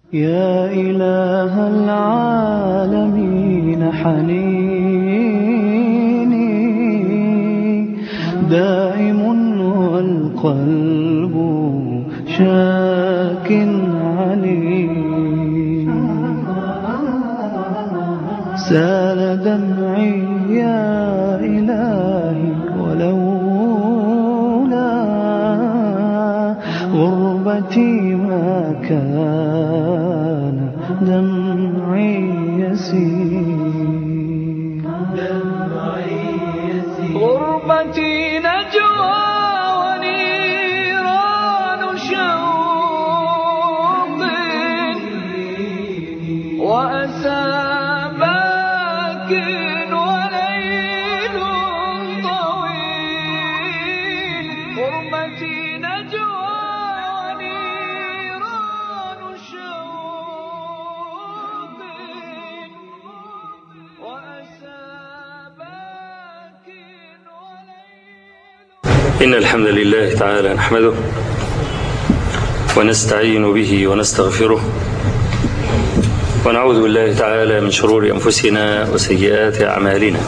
يا إله العالمين حنيني دائم والقلب شاك عليم. سال دمعي يا إلهي ولولا غربتي ما كان دمعي يسير. غربتي نجوى ونيران شوق وأسى باك وليل طويل. غربتي نجوى ونيران شوق وأسى باك وليل. إن الحمد لله تعالى نحمده ونستعين به ونستغفره ونعوذ بالله تعالى من شرور أنفسنا وسيئات أعمالنا.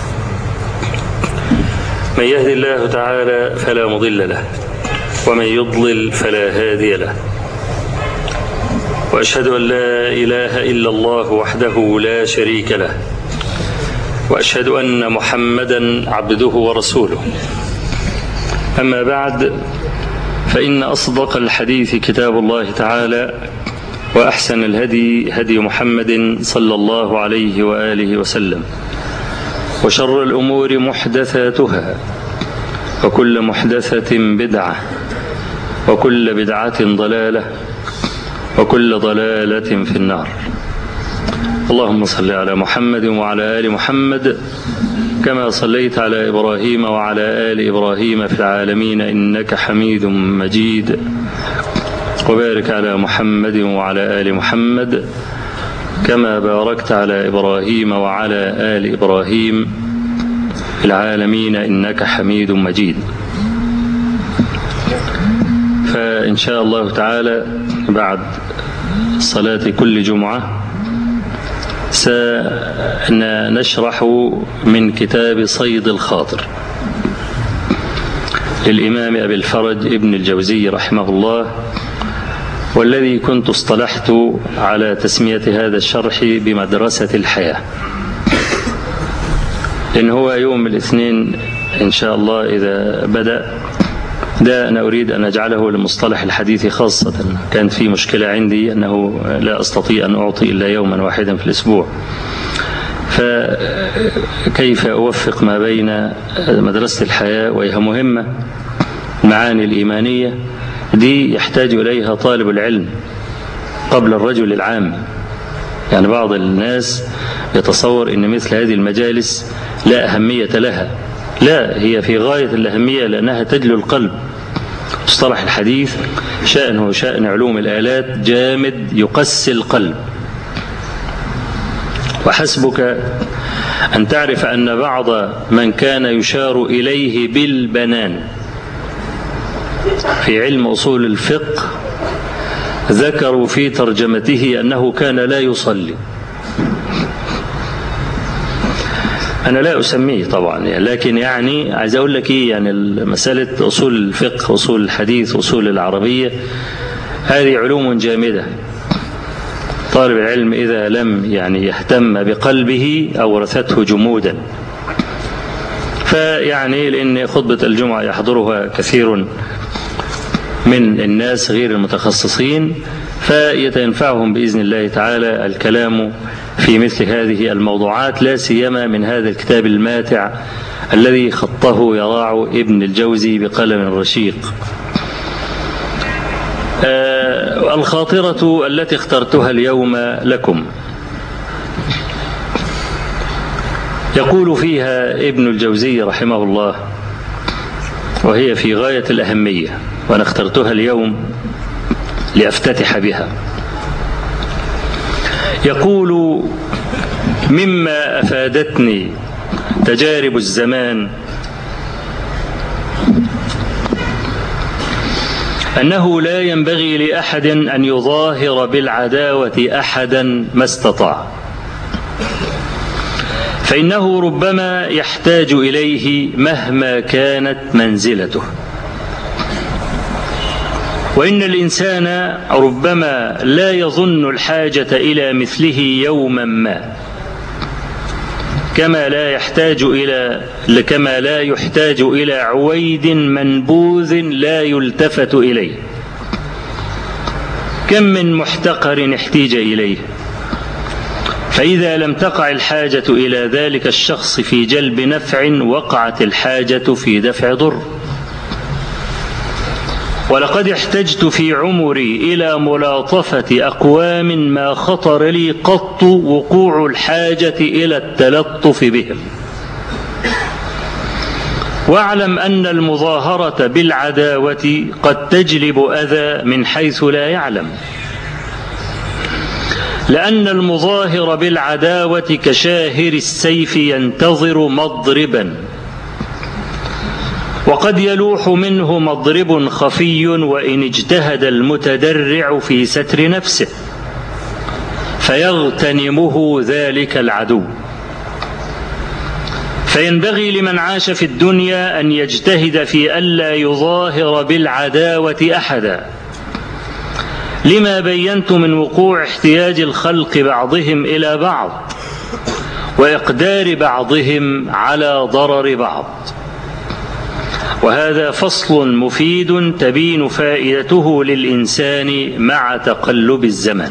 من يهد الله تعالى فلا مضل له ومن يضلل فلا هادي له. وأشهد أن لا إله إلا الله وحده لا شريك له وأشهد أن محمدا عبده ورسوله. أما بعد، فإن أصدق الحديث كتاب الله تعالى وأحسن الهدي هدي محمد صلى الله عليه وآله وسلم، وشر الأمور محدثاتها وكل محدثة بدعة وكل بدعة ضلالة وكل ضلالة في النار. اللهم صل على محمد وعلى آل محمد كما صليت على إبراهيم وعلى آل إبراهيم في العالمين إنك حميد مجيد. وبارك على محمد وعلى آل محمد كما باركت على إبراهيم وعلى آل إبراهيم في العالمين إنك حميد مجيد. فإن شاء الله تعالى بعد صلاة كل جمعة سنشرح من كتاب صيد الخاطر للإمام أبي الفرج ابن الجوزي رحمه الله، والذي كنت اصطلحت على تسمية هذا الشرح بمدرسة الحياة، إن هو يوم الاثنين إن شاء الله إذا بدأ. ده أنا أريد أن أجعله لمصطلح الحديث خاصة. كانت في مشكلة عندي أنه لا أستطيع أن أعطي إلا يوما واحدا في الأسبوع، فكيف أوفق ما بين مدرسة الحياة وهي مهمة، المعاني الإيمانية دي يحتاج إليها طالب العلم قبل الرجل العام. يعني بعض الناس يتصور أن مثل هذه المجالس لا أهمية لها، لا، هي في غاية الأهمية لأنها تجلو القلب. مصطلح الحديث شأنه شأن علوم الآلات، جامد يقسي القلب. وحسبك أن تعرف أن بعض من كان يشار إليه بالبنان في علم أصول الفقه ذكروا في ترجمته أنه كان لا يصلي. أنا لا أسميه طبعا، لكن يعني عايز أقول لك إيه، يعني مسألة أصول الفقه، أصول الحديث، أصول العربية، هذه علوم جامدة. طالب العلم إذا لم يعني يهتم بقلبه أورثته جمودا. فيعني لأن خطبة الجمعة يحضرها كثير من الناس غير المتخصصين، فيتنفعهم بإذن الله تعالى الكلام في مثل هذه الموضوعات، لا سيما من هذا الكتاب الماتع الذي خطه يراع ابن الجوزي بقلم رشيق. الخاطرة التي اخترتها اليوم لكم يقول فيها ابن الجوزي رحمه الله، وهي في غاية الأهمية، وأنا اخترتها اليوم لأفتتح بها. يقول: مما أفادتني تجارب الزمان أنه لا ينبغي لأحد أن يظاهر بالعداوة أحدا ما استطاع، فإنه ربما يحتاج إليه مهما كانت منزلته، وإن الإنسان ربما لا يظن الحاجة إلى مثله يوما ما، كما لا يحتاج إلى عويد منبوذ لا يلتفت إليه. كم من محتقر احتيج إليه، فإذا لم تقع الحاجة إلى ذلك الشخص في جلب نفع وقعت الحاجة في دفع ضر. ولقد احتجت في عمري إلى ملاطفة أقوام ما خطر لي قط وقوع الحاجة إلى التلطف بهم. واعلم أن المظاهرة بالعداوة قد تجلب أذى من حيث لا يعلم، لأن المظاهر بالعداوة كشاهر السيف ينتظر مضربا، وقد يلوح منه مضرب خفي وإن اجتهد المتدرع في ستر نفسه فيغتنمه ذلك العدو. فينبغي لمن عاش في الدنيا أن يجتهد في ألا يظاهر بالعداوة أحدا، لما بينت من وقوع احتياج الخلق بعضهم إلى بعض وإقدار بعضهم على ضرر بعض. وهذا فصل مفيد تبين فائدته للإنسان مع تقلب الزمن.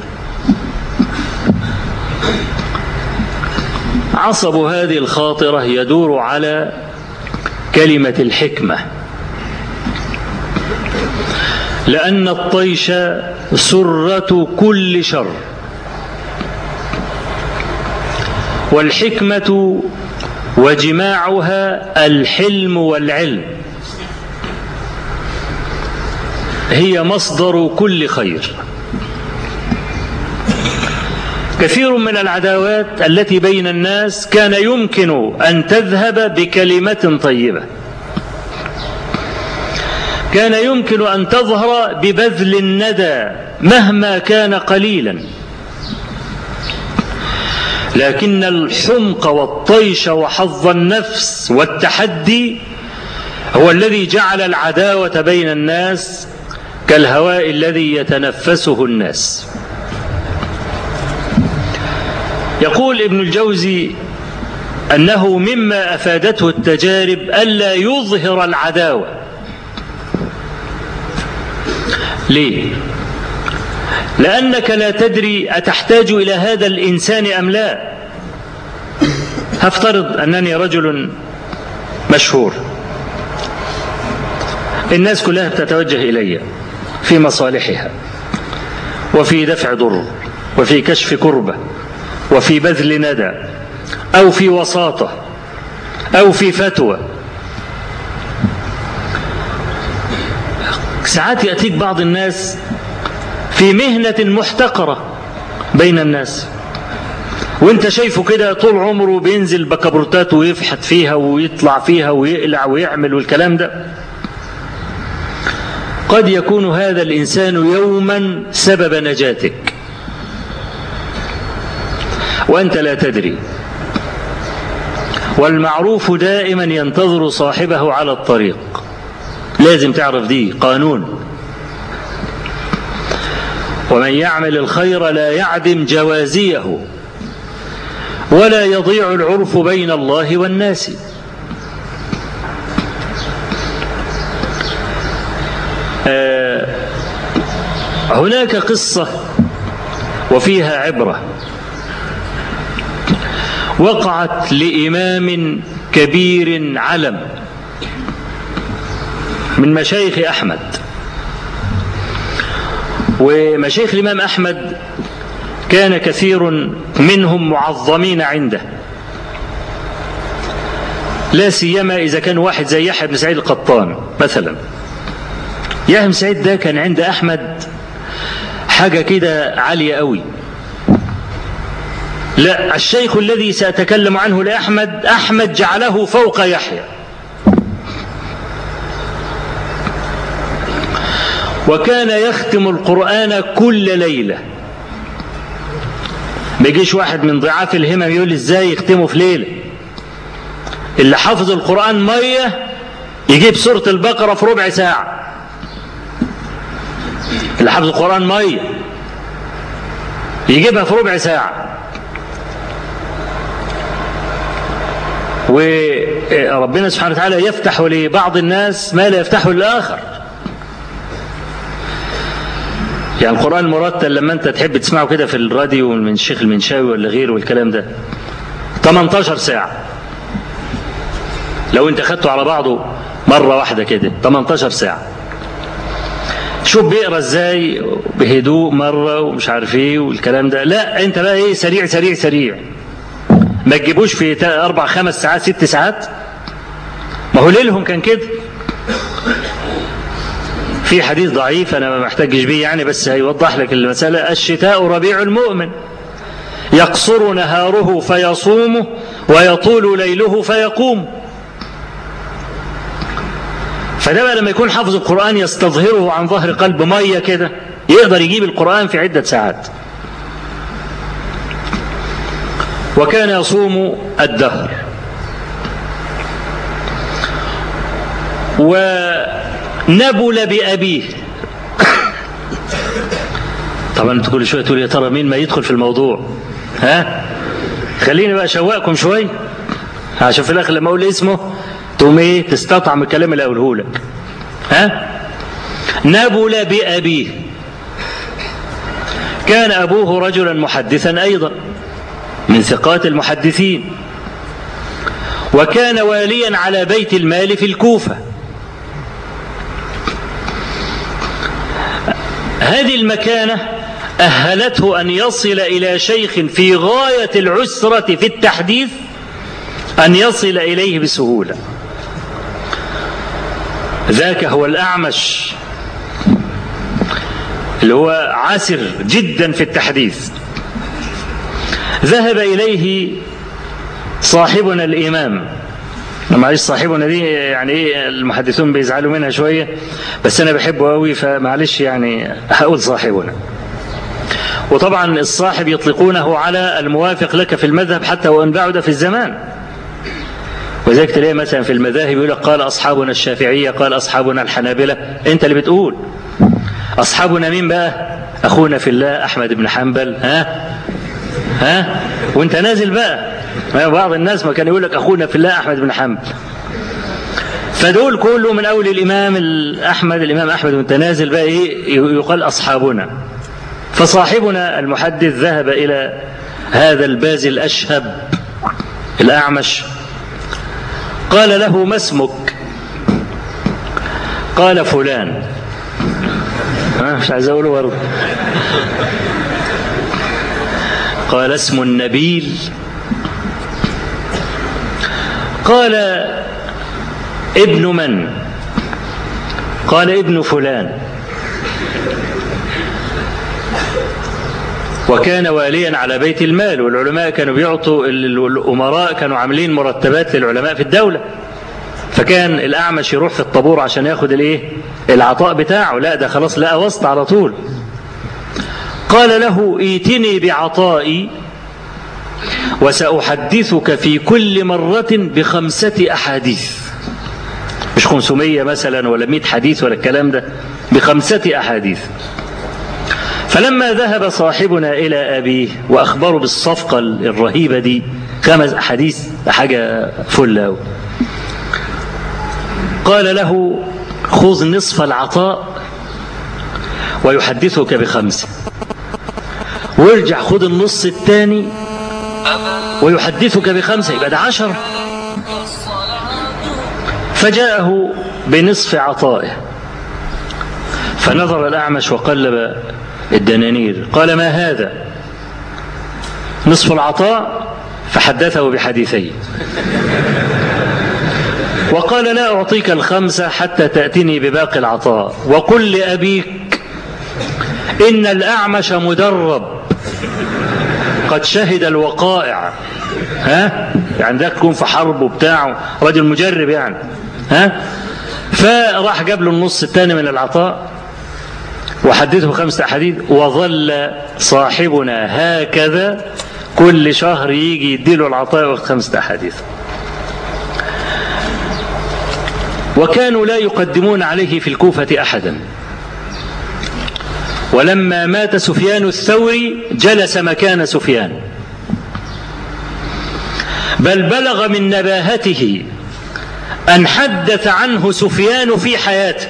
عصب هذه الخاطرة يدور على كلمة الحكمة، لأن الطيش سرة كل شر، والحكمة وجماعها الحلم والعلم هي مصدر كل خير. كثير من العداوات التي بين الناس كان يمكن أن تذهب بكلمة طيبة، كان يمكن أن تظهر ببذل الندى مهما كان قليلا، لكن الحمق والطيش وحظ النفس والتحدي هو الذي جعل العداوة بين الناس كالهواء الذي يتنفسه الناس. يقول ابن الجوزي أنه مما أفادته التجارب ألا يظهر العداوة. ليه؟ لأنك لا تدري أتحتاج إلى هذا الإنسان أم لا. هفترض أنني رجل مشهور، الناس كلها تتوجه إلي في مصالحها وفي دفع ضر وفي كشف كربة وفي بذل ندى أو في وساطة أو في فتوى. ساعات يأتيك بعض الناس في مهنة محتقرة بين الناس، وانت شايفه كده طول عمره بينزل بكبرتات ويفحت فيها ويطلع فيها ويقلع ويعمل والكلام ده. قد يكون هذا الإنسان يوما سبب نجاتك وأنت لا تدري. والمعروف دائما ينتظر صاحبه على الطريق، لازم تعرف دي قانون. ومن يعمل الخير لا يعدم جوازيه ولا يضيع العرف بين الله والناس. هناك قصة وفيها عبرة وقعت لإمام كبير علم من مشايخ أحمد. ومشايخ الإمام أحمد كان كثير منهم معظمين عنده، لا سيما إذا كان واحد زي يحيى بن سعيد القطان مثلا. يحيى بن سعيد ده كان عند أحمد حاجة كده عالية قوي. لا، الشيخ الذي سأتكلم عنه لأحمد، أحمد جعله فوق يحيى. وكان يختم القرآن كل ليلة. ما يجيش واحد من ضعاف الهمم يقول ازاي يختمه في ليلة. اللي حافظ القرآن مية يجيب سورة البقرة في ربع ساعة. اللي حافظ القرآن مية يجيبها في ربع ساعة. وربنا سبحانه وتعالى يفتح لبعض الناس ما لا يفتحه للآخر. يعني القرآن المرتل لما انت تحب تسمعه كده في الراديو من الشيخ المنشاوي ولا غيره والكلام ده 18 ساعة. لو انت خدته على بعضه مرة واحدة كده 18 ساعة. شوف بيقرأ ازاي بهدوء مرة ومش عارف ايه والكلام ده. لا انت بقى ايه سريع سريع سريع. ما تجيبوش في 4 5 ساعات 6 ساعات. ما هو ليلهم كان كده. في حديث ضعيف أنا ما محتاجش بيه يعني بس هيوضح لك المسألة. الشتاء ربيع المؤمن يقصر نهاره فيصومه ويطول ليله فيقوم. فده بقى لما يكون حافظ القرآن يستظهره عن ظهر قلب مية كده يقدر يجيب القرآن في عدة ساعات. وكان يصوم الدهر. ونبل بأبيه. طبعا انت كل شويه تقول يا ترى مين ما يدخل في الموضوع. ها خليني بقى اشوقكم شويه عشان في الاخر لما اقول اسمه تقوم ايه تستطعم الكلام اللي اقوله لك. ها نبل بأبيه. كان ابوه رجلا محدثا ايضا من ثقات المحدثين. وكان واليا على بيت المال في الكوفة. هذه المكانة أهلته أن يصل إلى شيخ في غاية العسرة في التحديث أن يصل إليه بسهولة. ذاك هو الأعمش اللي هو عسر جدا في التحديث. ذهب إليه صاحبنا الإمام. معلش صاحبنا دي يعني ايه المحدثون بيزعلوا منها شوية بس أنا بحبه قوي فمعلش يعني هقول صاحبنا. وطبعا الصاحب يطلقونه على الموافق لك في المذهب حتى وإن بعد في الزمان. وذلك تلاقي مثلا في المذاهب يقول لك قال أصحابنا الشافعية قال أصحابنا الحنابلة. أنت اللي بتقول أصحابنا مين بقى؟ أخونا في الله أحمد بن حنبل. ها وانت نازل بقى. بعض الناس ما كان يقول لك أخونا في الله أحمد بن حنبل. فدول كله من أول الإمام أحمد وانت نازل بقى إيه يقال أصحابنا. فصاحبنا المحدث ذهب إلى هذا الباز الأشهب الأعمش. قال له ما اسمك؟ قال فلان. مش عايز أقوله برضه. قال اسم النبيل؟ قال ابن من؟ قال ابن فلان. وكان واليا على بيت المال والعلماء كانوا بيعطوا الأمراء كانوا عاملين مرتبات للعلماء في الدولة. فكان الأعمش يروح في الطابور عشان ياخد العطاء بتاعه. لا ده خلاص لقى وسط على طول. قال له ائتني بعطائي وسأحدثك في كل مرة ب5 أحاديث. مش 500 مثلا ولا 100 حديث ولا الكلام ده ب5 أحاديث. فلما ذهب صاحبنا إلى أبيه وأخبره بالصفقة الرهيبة دي 5 أحاديث حاجة فلة. قال له خذ نصف العطاء ويحدثك ب5 وارجع خذ النص الثاني ويحدثك ب5 يبقى ده 10. فجاءه بنصف عطائه فنظر الأعمش وقلب الدنانير. قال ما هذا؟ نصف العطاء. فحدثه بحديثين وقال لا أعطيك 5 حتى تأتني بباقي العطاء. وقل لأبيك إن الأعمش مدرب قد شهد الوقائع. يعني ذاك يكون في حرب وبتاعه رجل مجرب يعني. فراح جاب له النص الثاني من العطاء وحدثه 5 أحاديث، وظل صاحبنا هكذا كل شهر يجي يديله العطاء وقت 5 أحاديث. وكانوا لا يقدمون عليه في الكوفة أحدا. ولما مات سفيان الثوري جلس مكان سفيان، بل بلغ من نباهته أن حدث عنه سفيان في حياته.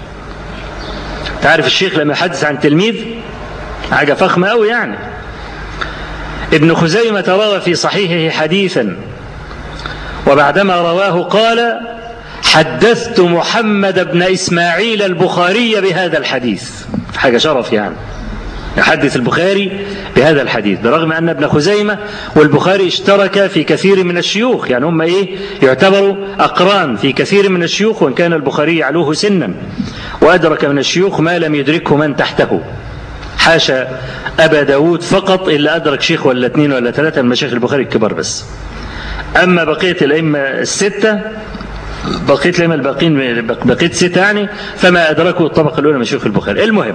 تعرف الشيخ لما يحدث عن تلميذ حاجة فخمة أوي يعني. ابن خزيمة روى في صحيحه حديثا، وبعدما رواه قال: حدثت محمد بن إسماعيل البخاري بهذا الحديث. حاجة شرف يعني يحدث البخاري بهذا الحديث، برغم أن ابن خزيمة والبخاري اشترك في كثير من الشيوخ، يعني هم يعتبروا أقران في كثير من الشيوخ، وإن كان البخاري يعلوه سنا وأدرك من الشيوخ ما لم يدركه من تحته. حاشا أبا داود فقط إلا أدرك شيخ ولا 2 ولا 3 من مشايخ البخاري الكبار بس. أما بقية الأئمة الستة، بقية الأئمة الباقين، بقية 6 يعني، فما أدركوا الطبقة الأولى من شيوخ البخاري. المهم،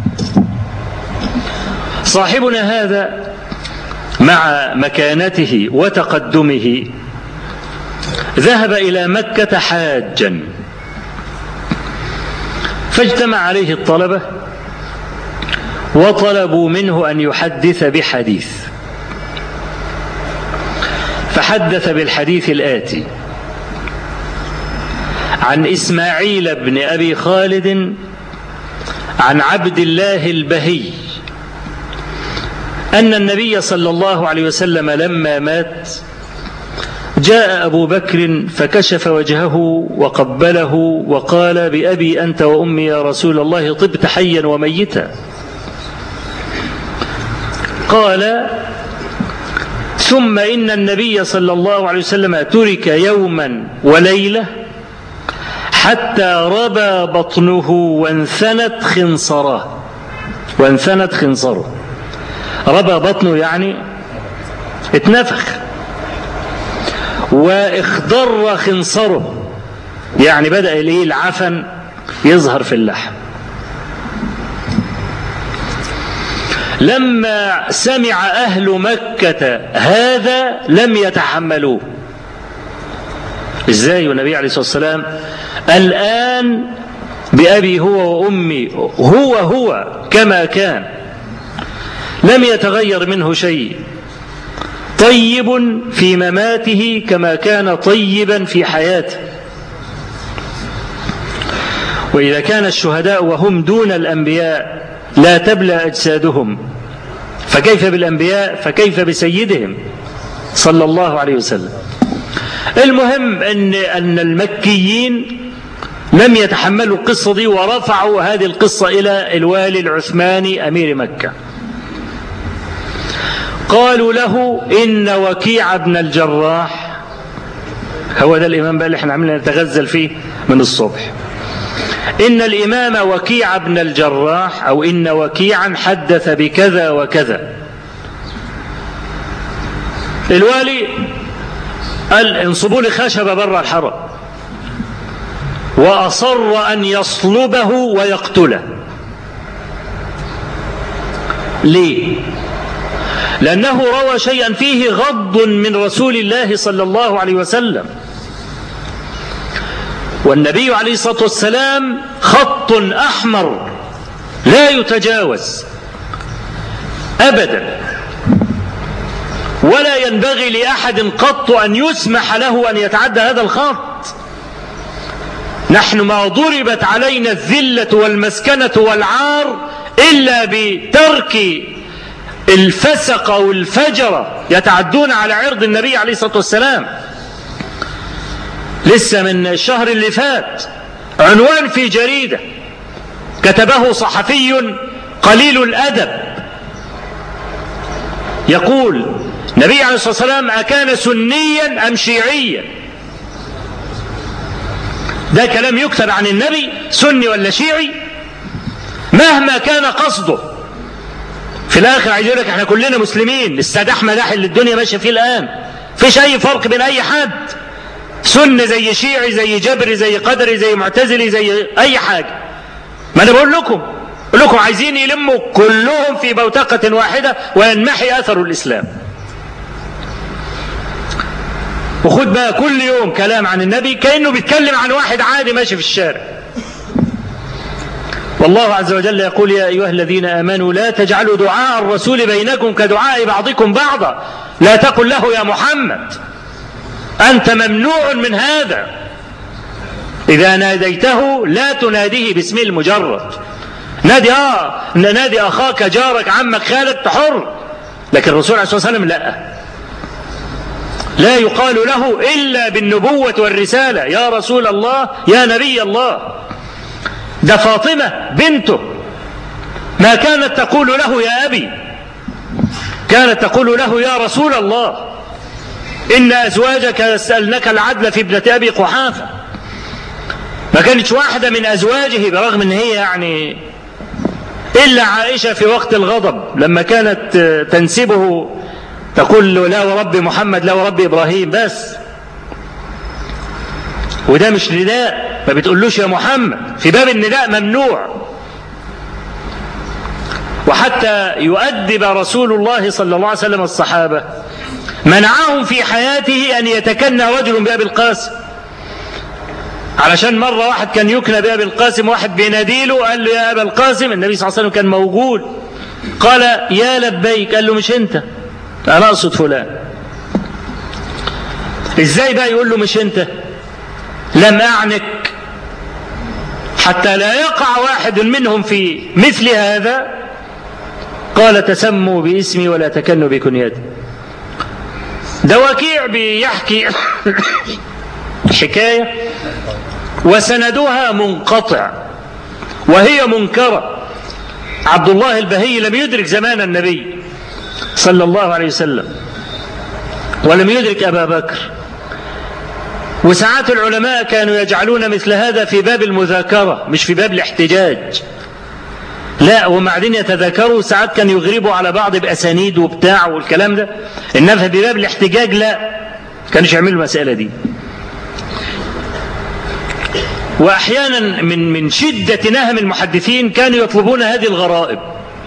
صاحبنا هذا مع مكانته وتقدمه ذهب إلى مكة حاجا، فاجتمع عليه الطلبة وطلبوا منه أن يحدث بحديث، فحدث بالحديث الآتي: عن إسماعيل بن أبي خالد عن عبد الله البهي أن النبي صلى الله عليه وسلم لما مات جاء أبو بكر فكشف وجهه وقبله وقال: بأبي أنت وأمي يا رسول الله، طبت حيا وميتا. قال: ثم إن النبي صلى الله عليه وسلم ترك يوما وليلة حتى ربى بطنه وانثنت خنصره. ربى بطنه يعني اتنفخ، واخضر خنصره يعني بدأ العفن يظهر في اللحم. لما سمع أهل مكة هذا لم يتحملوه. إزاي والنبي عليه الصلاة والسلام الآن بأبي هو وأمي هو كما كان، لم يتغير منه شيء، طيب في مماته كما كان طيبا في حياته. وإذا كان الشهداء وهم دون الأنبياء لا تبلى أجسادهم، فكيف بالأنبياء؟ فكيف بسيدهم صلى الله عليه وسلم؟ المهم أن المكيين لم يتحملوا القصة دي، ورفعوا هذه القصة إلى الوالي العثماني أمير مكة. قالوا له: إن وكيع بن الجراح، هو ده الإمام بقى اللي احنا عملنا نتغزل فيه من الصبح، إن الإمام وكيع بن الجراح أو إن وكيعا حدث بكذا وكذا. الوالي قال: انصبوا لي خشبة بره الحرم، وأصر أن يصلبه ويقتله. ليه؟ لأنه روى شيئا فيه غض من رسول الله صلى الله عليه وسلم، والنبي عليه الصلاة والسلام خط أحمر لا يتجاوز أبدا، ولا ينبغي لأحد قط أن يسمح له أن يتعدى هذا الخط. نحن ما ضربت علينا الذلة والمسكنة والعار إلا بترك الفسق والفجرة يتعدون على عرض النبي عليه الصلاة والسلام. لسه من الشهر اللي فات عنوان في جريدة كتبه صحفي قليل الأدب يقول: النبي عليه الصلاة والسلام أكان سنيا أم شيعيا؟ ده كلام يكتب عن النبي سني ولا شيعي مهما كان قصده. في الآخر عايز يقول لك احنا كلنا مسلمين، السداح مداح اللي الدنيا ماشيه فيه الآن، فيش أي فرق بين أي حد، سني زي شيعي زي جبري زي قدري زي معتزلي زي أي حاجة. ما أنا بقول لكم لكم عايزين يلموا كلهم في بوتقة واحدة وينمحي أثر الإسلام. وخد بقى كل يوم كلام عن النبي كأنه بيتكلم عن واحد عادي ماشي في الشارع. والله عز وجل يقول: يا أيها الذين آمنوا لا تجعلوا دعاء الرسول بينكم كدعاء بعضكم بعضا، لا تقل له يا محمد، أنت ممنوع من هذا. إذا ناديته لا تناديه باسمه المجرد، نادي أخاك جارك عمك خالك حر، لكن الرسول عليه الصلاة والسلام لا يقال له إلا بالنبوة والرسالة: يا رسول الله، يا نبي الله. ده فاطمة بنته ما كانت تقول له يا أبي، كانت تقول له يا رسول الله، إن أزواجك يسألنك العدل في ابنة أبي قحافة. ما كانتش واحدة من أزواجه، برغم أن هي يعني إلا عائشة في وقت الغضب لما كانت تنسبه تقول له لا ورب محمد لا ورب إبراهيم بس، وده مش نداء، ما بتقولوش يا محمد، في باب النداء ممنوع. وحتى يؤدب رسول الله صلى الله عليه وسلم الصحابة منعهم في حياته أن يتكنى رجل بأبي القاسم، علشان مرة واحد كان يكنى بأبي القاسم، واحد بيناديله قال له يا أبا القاسم، النبي صلى الله عليه وسلم كان موجود، قال يا لبيك، قال له مش أنت، أنا أقصد فلان. إزاي بقى يقول له مش أنت؟ لم أعنك، حتى لا يقع واحد منهم في مثل هذا. قال تسموا باسمي ولا تكنوا بكنيتي. ده وكيع بيحكي حكاية وسندها منقطع وهي منكرة. عبد الله البهي لم يدرك زمان النبي صلى الله عليه وسلم، ولم يدرك أبا بكر، وساعات العلماء كانوا يجعلون مثل هذا في باب المذاكرة مش في باب الاحتجاج، لا، وبعدين يتذاكروا، ساعات كانوا يغربوا على بعض بأسانيد وبتاع والكلام ده، إنما في باب الاحتجاج لا، كانوا يعملوا المسألة دي. وأحيانا من شدة نهم المحدثين كانوا يطلبون هذه الغرائب،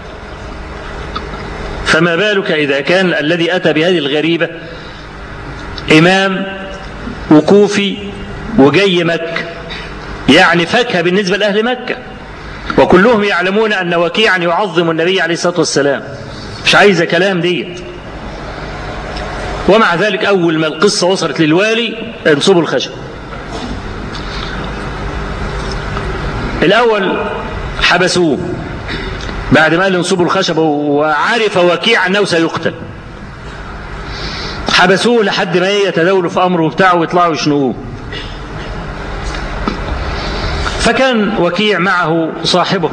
فما بالك إذا كان الذي أتى بهذه الغريبة إمام وكوفي وجاي مكة، يعني فاكهة بالنسبة لأهل مكة، وكلهم يعلمون أن وكيعا يعظم النبي عليه الصلاة والسلام، مش عايزة كلام دي. ومع ذلك أول ما القصة وصلت للوالي انصبوا الخشب. الأول حبسوه بعد ما قال انصبوا الخشب وعرف وكيع أنه سيقتل، حبسوه لحد ما يتداولوا في أمره بتاعه ويطلعوا يشنقوه. فكان وكيع معه صاحبه،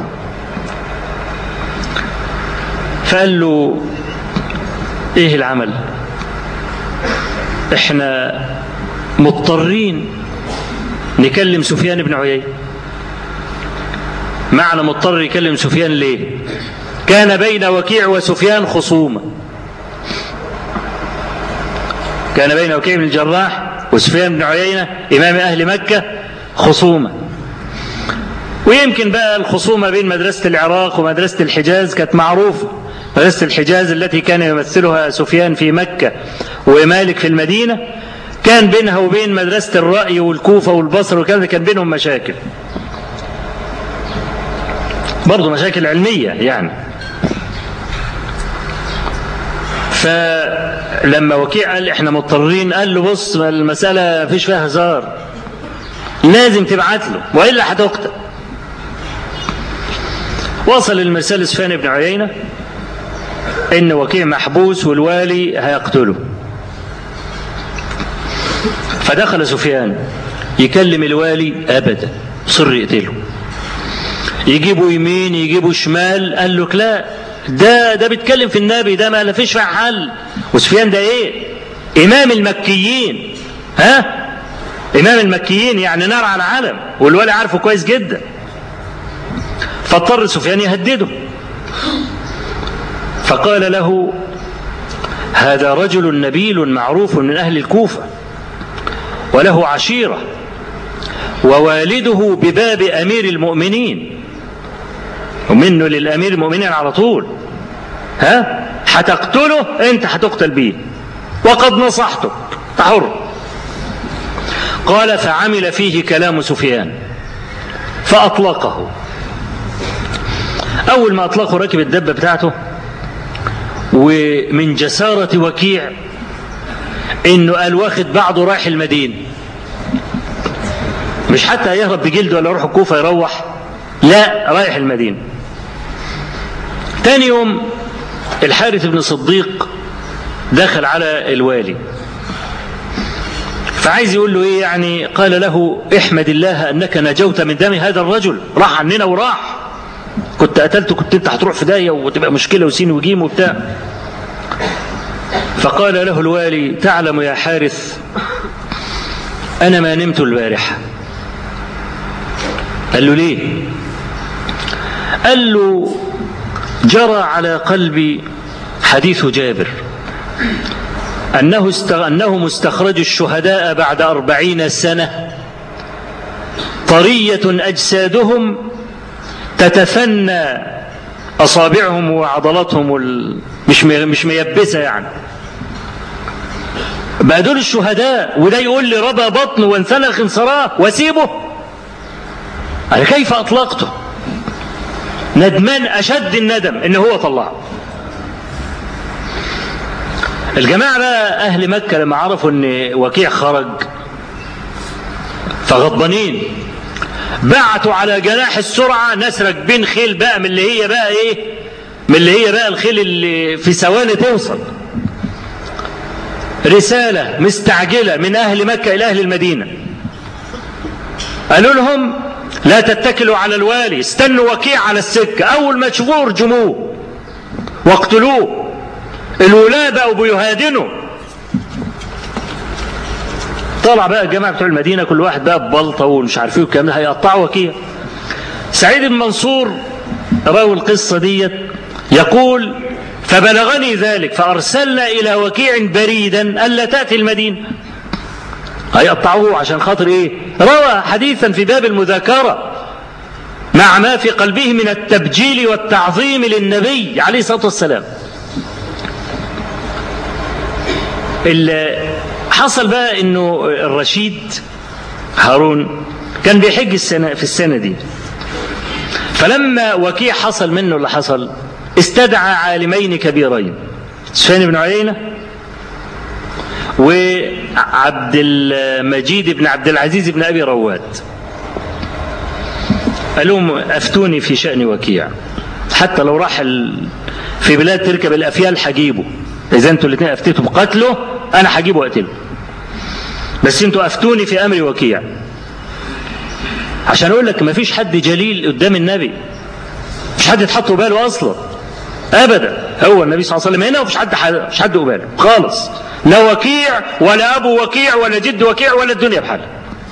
فقال له ايه العمل؟ احنا مضطرين نكلم سفيان بن عيينة. معنى مضطر يكلم سفيان ليه؟ كان بين وكيع وسفيان خصومة، كان بين وكيع بن الجراح وسفيان بن عيينة إمام أهل مكة خصومة. ويمكن بقى الخصومة بين مدرسة العراق ومدرسة الحجاز كانت معروفة. مدرسة الحجاز التي كان يمثلها سفيان في مكة ومالك في المدينة، كان بينها وبين مدرسة الرأي والكوفة والبصر وكذا كان بينهم مشاكل، برضو مشاكل علمية يعني. فلما وكيع قال احنا مضطرين، قال له بص المسألة فيش فيها هزار، لازم تبعت له وإلا هتقتل. وصل المرسال لسفيان بن عيينة إن وكيع محبوس والوالي هيقتله. فدخل سفيان يكلم الوالي أبدا، صر يقتله، يجيبوا يمين يجيبوا شمال، قال له لا، ده بيتكلم في النبي، ده ما فيش فيه حل. وسفيان ده ايه؟ إمام المكيين، ها؟ إمام المكيين يعني نار على العالم، والوالي عارفه كويس جدا. فاضطر سفيان يهدده، فقال له هذا رجل نبيل معروف من أهل الكوفة وله عشيرة، ووالده بباب أمير المؤمنين، ومنه للأمير المؤمنين على طول، ها هتقتله أنت هتقتل بيه وقد نصحتك حر. قال فعمل فيه كلام سفيان فأطلقه. أول ما أطلقه ركب الدبة بتاعته، ومن جسارة وكيع إنه قال واخد بعضه رايح المدينة، مش حتى يهرب بجلده ولا يروح الكوفة يروح، لا رايح المدينة. تاني يوم الحارث بن صديق دخل على الوالي فعايز يقول له ايه يعني، قال له احمد الله انك نجوت من دم هذا الرجل، راح عننا وراح، كنت قتلته كنت انت هتروح في داهية وتبقى مشكلة وسين وجيم وبتاع. فقال له الوالي تعلم يا حارث انا ما نمت البارحة. قال له ليه؟ قال له جرى على قلبي حديث جابر أنهم استخرجوا الشهداء بعد 40 سنة طرية أجسادهم تتثنى أصابعهم وعضلاتهم مش ميبسة يعني، بقى دول الشهداء وده يقول لي ربى بطنه وانثنى خنصراه واسيبه؟ أنا كيف أطلقته؟ ندمان أشد الندم إن هو طلعه. الجماعة بقى أهل مكة لما عرفوا إن وكيع خرج فغضبانين، بعتوا على جناح السرعة ناس راكبين خيل بقى من اللي هي بقى إيه، من اللي هي بقى الخيل اللي في ثواني توصل، رسالة مستعجلة من أهل مكة إلى أهل المدينة، قالوا لهم لا تتكلوا على الوالي، استنوا وكيع على السكة، أول ما تشوفوه ارجموه واقتلوه. الولاة بقوا بيهادنوا. طلع بقى الجماعة بتوع المدينة كل واحد بقى ببلطة ومش عارفين والكلام ده، هيقطعوا وكيع. سعيد بن منصور راوي القصة ديت يقول فبلغني ذلك فأرسلنا إلى وكيع بريدا ألا تأتي المدينة، هيقطعوه عشان خاطر إيه؟ روى حديثا في باب المذاكرة مع ما في قلبه من التبجيل والتعظيم للنبي عليه الصلاة والسلام. اللي حصل بقى إنه الرشيد هارون كان بيحج في السنة دي، فلما وكيع حصل منه اللي حصل استدعى عالمين كبيرين، سفيان بن عيينة وعبد المجيد بن عبد العزيز بن أبي رواد، قال لهم أفتوني في شأن وكيع، حتى لو راح في بلاد تركب الأفيال حجيبه، إذا أنتوا الاثنين أفتيتوا بقتله أنا حجيبه وأقتله، بس أنتوا أفتوني في أمر وكيع. عشان أقول لك ما فيش حد جليل قدام النبي، مش حد يتحطوا باله أصلا أبدا، هو النبي صلى الله عليه وسلم هنا ومش حد قباله خالص، لا وكيع ولا أبو وكيع ولا جد وكيع ولا الدنيا بحالها.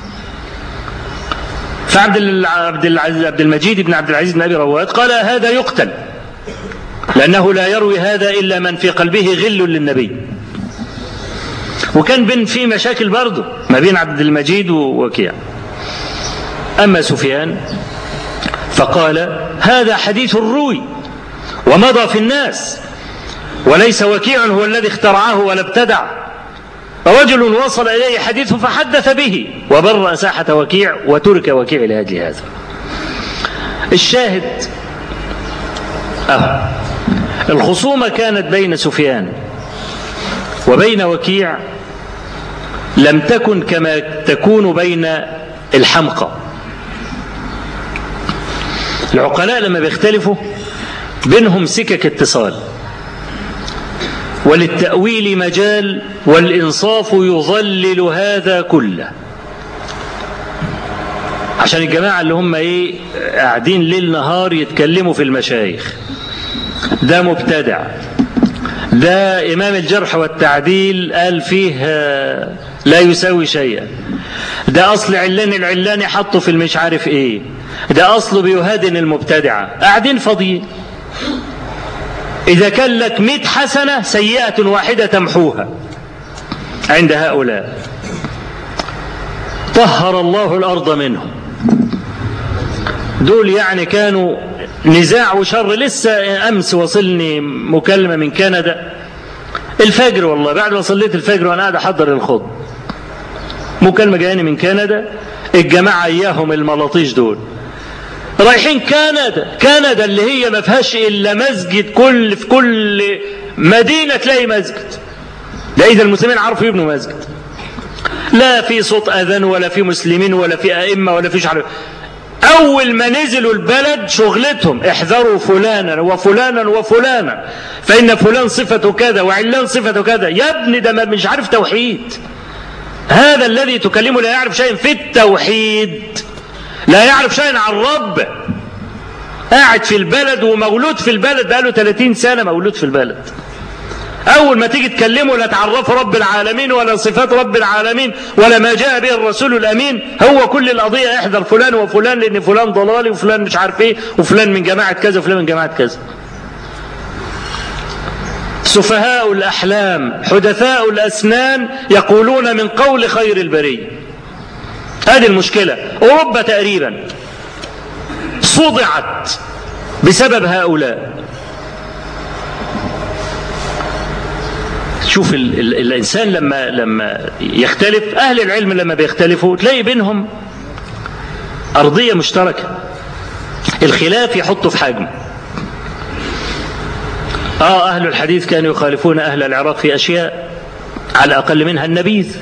فعبد المجيد بن عبد العزيز بن أبي رواد قال هذا يقتل لأنه لا يروي هذا إلا من في قلبه غل للنبي. وكان في مشاكل برضه ما بين عبد المجيد ووكيع. أما سفيان فقال هذا حديث روي ومضى في الناس، وليس وكيع هو الذي اخترعه ولا ابتدع، رجل وصل إليه حديث فحدث به وبرأ ساحة وكيع وترك وكيع لأجل هذا. الشاهد الخصومة كانت بين سفيان وبين وكيع لم تكن كما تكون بين الحمقى. العقلاء لما بيختلفوا بينهم سكك اتصال، وللتأويل مجال، والإنصاف يظلل هذا كله. عشان الجماعة اللي هم قاعدين ليل نهار يتكلموا في المشايخ، ده مبتدع، ده إمام الجرح والتعديل قال فيه لا يساوي شيئا، ده أصل العلاني حطه في المش عارف إيه، ده أصله بيهادن المبتدعة، قاعدين فاضيين. إذا كان لك 100 حسنة سيئة واحدة تمحوها عند هؤلاء، طهر الله الأرض منهم. دول يعني كانوا نزاع وشر. لسه أمس وصلني مكالمة من كندا الفجر، والله بعد ما صليت الفجر وأنا قاعد أحضر الخطبة، مكالمة جاياني من كندا، الجماعة إياهم الملاطيش دول رايحين كندا اللي هي ما فيهاش إلا مسجد، في كل مدينة تلاقي مسجد. ده إذا المسلمين عرفوا يبنوا مسجد، لا في صوت أذان ولا في مسلمين ولا في أئمة ولا في شعر. أول ما نزلوا البلد شغلتهم احذروا فلانا وفلانا وفلانا فإن فلان صفته كذا وعلان صفته كذا. يا ابني ده ما مش عارف توحيد. هذا الذي تكلمه لا يعرف شيء في التوحيد، لا يعرف شيء عن الرب. قاعد في البلد ومولود في البلد، بقاله 30 سنة مولود في البلد. أول ما تيجي تكلمه لا تعرفه رب العالمين ولا صفات رب العالمين ولا ما جاء به الرسول الأمين. هو كل القضية احذر فلان وفلان لأن فلان ضلالي وفلان مش عارف ايه وفلان من جماعة كذا وفلان من جماعة كذا. سفهاء الأحلام حدثاء الأسنان يقولون من قول خير البرية. هذه المشكلة. أوروبا تقريبا صدعت بسبب هؤلاء. شوف الإنسان لما يختلف، أهل العلم لما بيختلفوا تلاقي بينهم أرضية مشتركة. الخلاف يحطه في حجم. أهل الحديث كانوا يخالفون أهل العراق في أشياء، على الأقل منها النبيذ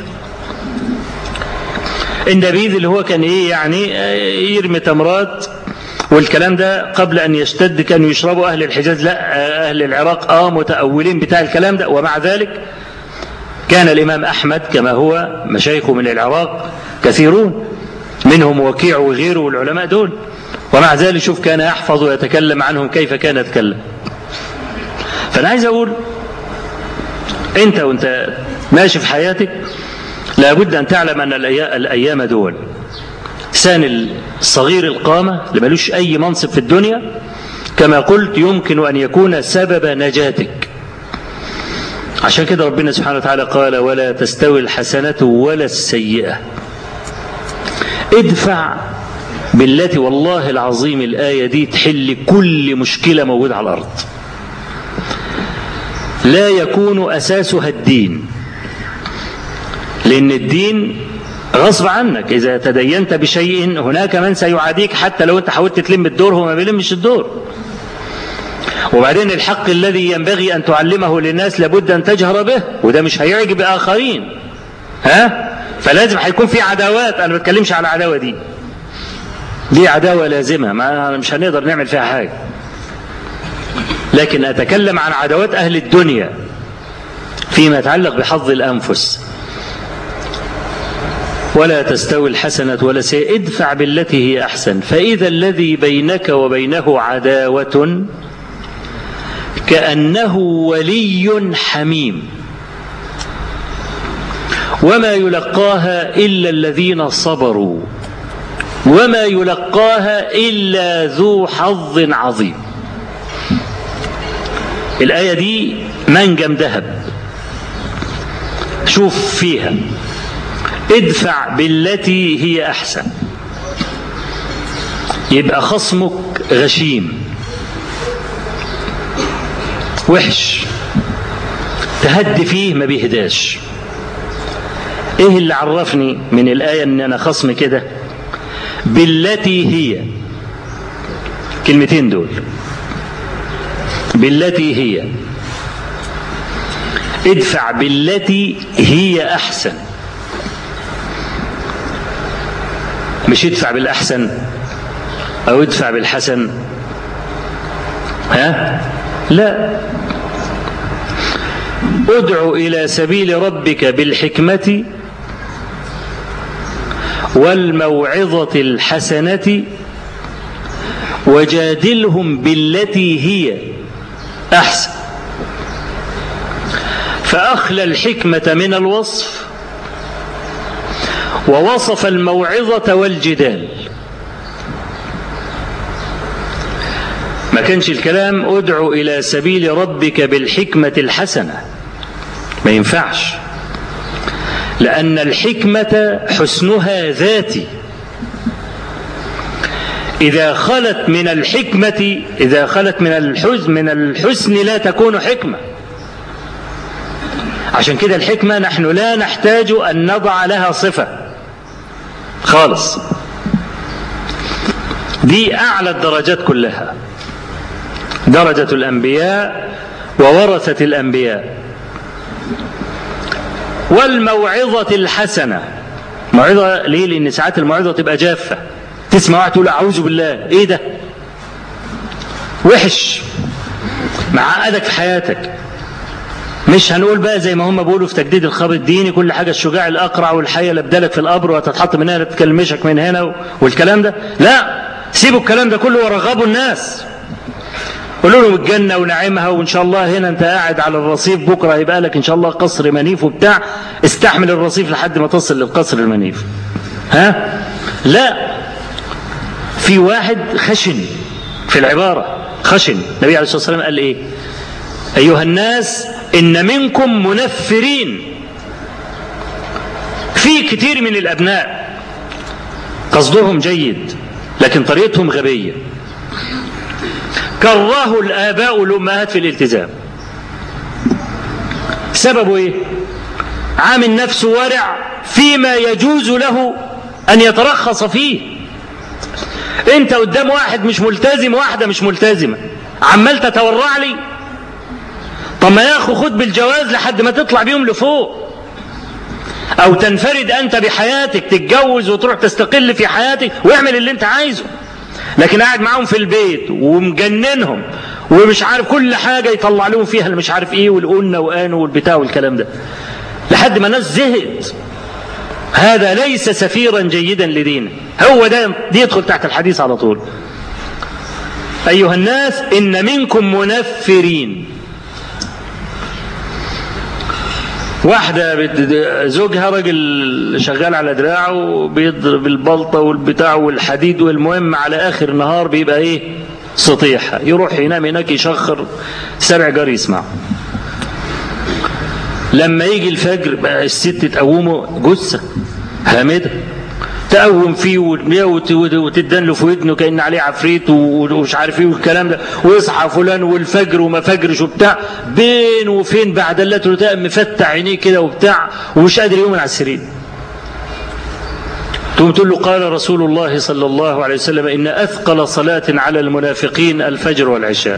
اللي هو كان إيه يعني يرمي تمرات والكلام ده قبل أن يشتد كانوا يشربوا أهل الحجاز. لا، أهل العراق متأولين بتاع الكلام ده. ومع ذلك كان الإمام أحمد كما هو مشايخه من العراق كثيرون منهم وكيع وغيره والعلماء دول، ومع ذلك شوف كان يحفظ ويتكلم عنهم كيف كان يتكلم. فأنا عايز أقول أنت وأنت ماشي في حياتك لابد أن تعلم أن الأيام دول إنسان الصغير القامة اللي ملوش أي منصب في الدنيا كما قلت يمكن أن يكون سبب نجاتك. عشان كده ربنا سبحانه وتعالى قال ولا تستوي الحسنة ولا السيئة. ادفع بالتي، والله العظيم الآية دي تحل كل مشكلة موجودة على الأرض. لا يكون أساسها الدين، لأن الدين غصب عنك إذا تدينت بشيء هناك من سيعاديك حتى لو أنت حاولت تلم الدور هو ما بيلمش الدور. وبعدين الحق الذي ينبغي أن تعلمه للناس لابد أن تجهر به، وده مش هيعجب آخرين. فلازم هيكون في عداوات. أنا ما بتكلمش على العداوة دي عداوة لازمة ما مش هنقدر نعمل فيها حاجة، لكن أتكلم عن عداوات أهل الدنيا فيما يتعلق بحظ الأنفس. ولا تستوي الحسنة ولا سيئة ادفع بالتي هي أحسن فإذا الذي بينك وبينه عداوة كأنه ولي حميم وما يلقاها إلا الذين صبروا وما يلقاها إلا ذو حظ عظيم. الآية دي منجم ذهب. شوف فيها ادفع بالتي هي أحسن. يبقى خصمك غشيم وحش تهدي فيه ما بيهداش. ايه اللي عرفني من الآية ان انا خصم كده؟ بالتي هي، كلمتين دول بالتي هي. ادفع بالتي هي أحسن، مش ادفع بالأحسن أو ادفع بالحسن. لا، ادع إلى سبيل ربك بالحكمة والموعظة الحسنة وجادلهم بالتي هي أحسن. فأخلى الحكمة من الوصف ووصف الموعظة والجدال. ما كانش الكلام ادع إلى سبيل ربك بالحكمة الحسنة، ما ينفعش، لأن الحكمة حسنها ذاتي. إذا خلت من الحكمة، إذا خلت من الحسن لا تكون حكمة. عشان كده الحكمة نحن لا نحتاج أن نضع لها صفة خالص، دي أعلى الدرجات كلها، درجة الأنبياء وورثة الأنبياء. والموعظة الحسنة، موعظة ليه؟ لأن ساعات الموعظة تبقى جافة، تسمع واحد تقول أعوذ بالله، إيه ده؟ وحش، معقدك في حياتك. مش هنقول بقى زي ما هم بيقولوا في تجديد الخبر الديني كل حاجة الشجاع الأقرع والحية لبدلك في القبر وهتتحط من هنا تكلمشك من هنا والكلام ده. لا، سيبوا الكلام ده كله ورغبوا الناس، قولوا لهم الجنة ونعيمها وإن شاء الله هنا أنت قاعد على الرصيف، بكرة هيبقى لك إن شاء الله قصر منيف وبتاع، استحمل الرصيف لحد ما تصل للقصر المنيف. ها؟ لا، في واحد خشن في العبارة، خشن. النبي عليه الصلاة والسلام قال إيه؟ أيها الناس إن منكم منفرين. في كتير من الأبناء قصدهم جيد لكن طريقتهم غبية، كرهوا الآباء والأمهات في الالتزام. سببه إيه؟ عامل نفسه ورع فيما يجوز له أن يترخص فيه. أنت قدام واحد مش ملتزم، واحدة مش ملتزمة، عمال تتورع لي؟ طب ما يا أخو خد بالجواز لحد ما تطلع بيهم لفوق، أو تنفرد أنت بحياتك، تتجوز وتروح تستقل في حياتك واعمل اللي أنت عايزه. لكن قاعد معاهم في البيت ومجننهم ومش عارف كل حاجة يطلع لهم فيها اللي مش عارف إيه والقلنا وقانوا والبتاع والكلام ده لحد ما الناس زهقت. هذا ليس سفيرا جيدا لدينه. هو ده يدخل تحت الحديث على طول. أيها الناس إن منكم منفرين. واحدة زوجها راجل شغال على دراعه بيضرب البلطة والبتاع والحديد، والمهم على آخر النهار بيبقى إيه؟ سطيحة. يروح ينام هناك يشخر 7 جار يسمع. لما يجي الفجر بقى الست تقومه جثة هامدة، تقوم فيه وتدن له في ودنه كأن عليه عفريت ومش عارف ايه والكلام ده، ويصحى فلان والفجر وما فجرش وبتاع، بين وفين بعد الليل تقوم مفتح عينيه كده وبتاع ومش قادر يقوم على السرير. تقوم تقول له قال رسول الله صلى الله عليه وسلم إن أثقل صلاة على المنافقين الفجر والعشاء.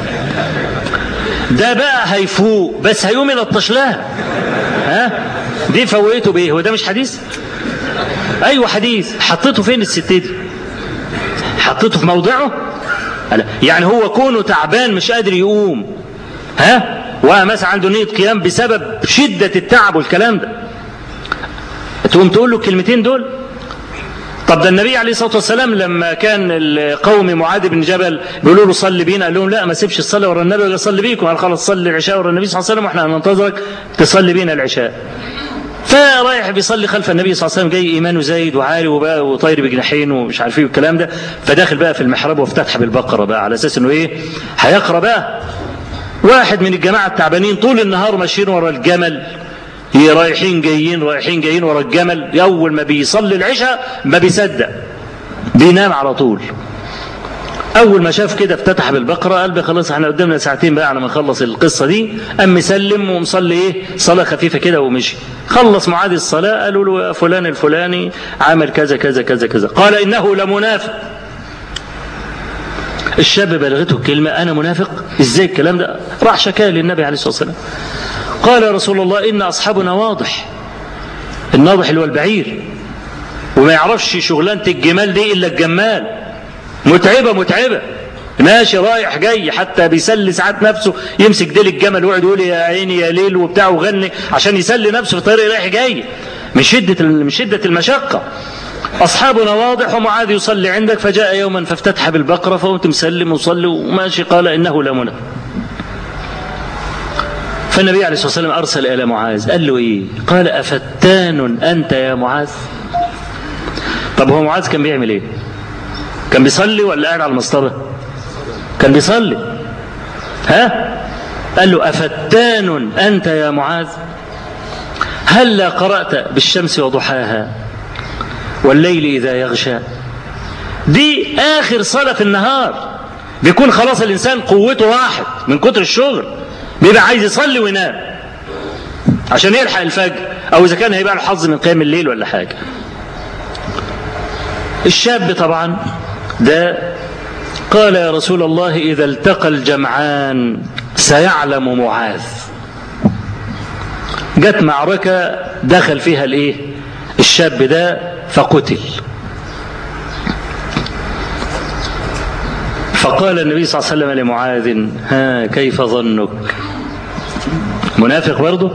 ده بقى هيفوق بس هيقوم يلطش لها. ها؟ دي فوقته بايه؟ هو ده مش حديث؟ ايوه حديث. حطيته فين الست دي؟ حطيته في موضعه؟ يعني هو كونه تعبان مش قادر يقوم، ها؟ ومثلا عنده نية قيام بسبب شدة التعب والكلام ده، تقوم تقول له الكلمتين دول؟ طب ده النبي عليه الصلاة والسلام لما كان القوم معاذ بن جبل بيقولوا له صلي بينا، قال لهم لا ما سيبش الصلاة ورا النبي ولا صلي بيكم. قال خلاص صلي العشاء ورا النبي صلى الله عليه وسلم واحنا هننتظرك تصلي بينا العشاء. فرايح بيصلي خلف النبي صلى الله عليه وسلم، جاي ايمانه زايد وعالي وبقى وطاير بجناحين ومش عارف ايه والكلام ده، فداخل بقى في المحراب وافتتح بالبقرة بقى على اساس انه ايه؟ هيقرا بقى. واحد من الجماعة التعبانين طول النهار ماشيين ورا الجمل، رايحين جايين ورا الجمل، اول ما بيصلي العشاء ما بيصدق بينام على طول. اول ما شاف كده افتتح بالبقرة، قال خلاص احنا قدامنا ساعتين بقى على ما نخلص القصة دي. قام مسلم ومصلي ايه؟ صلاة خفيفة كده ومشي. خلص معاذ الصلاة، قالوا له فلان الفلاني عمل كذا كذا كذا كذا، قال انه لمنافق. الشاب بلغته الكلمة انا منافق؟ ازاي الكلام ده؟ راح شكاه للنبي عليه الصلاة والسلام. قال يا رسول الله إن أصحابنا واضح، الناضح اللي هو البعير، وما يعرفش شغلانة الجمال دي إلا الجمال، متعبة ماشي رايح جاي، حتى بيسلي ساعات نفسه يمسك ديل الجمل ويقعد يقول يا عيني يا ليل وبتاع وغني عشان يسلي نفسه في طريق رايح جاي من شدة المشقة. أصحابنا واضح ومعاذ يصلي عندك، فجاء يوما فافتتح بالبقرة فقمت مسلم وصلي وماشي، قال إنه لمنافق. فالنبي عليه الصلاة والسلام أرسل إلى معاذ، قال له إيه؟ قال أفتان أنت يا معاذ؟ طب هو معاذ كان بيعمل إيه؟ كان بيصلي ولا قاعد على المسطرة؟ كان بيصلي. ها؟ قال له أفتان أنت يا معاذ؟ هلا قرأت بالشمس وضحاها والليل إذا يغشى؟ دي آخر صلاة في النهار، بيكون خلاص الإنسان قوته راحت من كتر الشغل، بيبقى عايز يصلي وينام عشان يلحق الفجر، أو إذا كان هيبقى له حظ من قيام الليل ولا حاجة. الشاب طبعا ده قال يا رسول الله إذا التقى الجمعان سيعلم معاذ. جت معركة دخل فيها الايه الشاب ده فقتل. فقال النبي صلى الله عليه وسلم لمعاذ ها كيف ظنك؟ منافق برضه.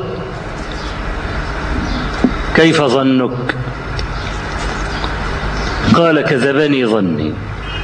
كيف ظنك؟ قال كذبني ظني.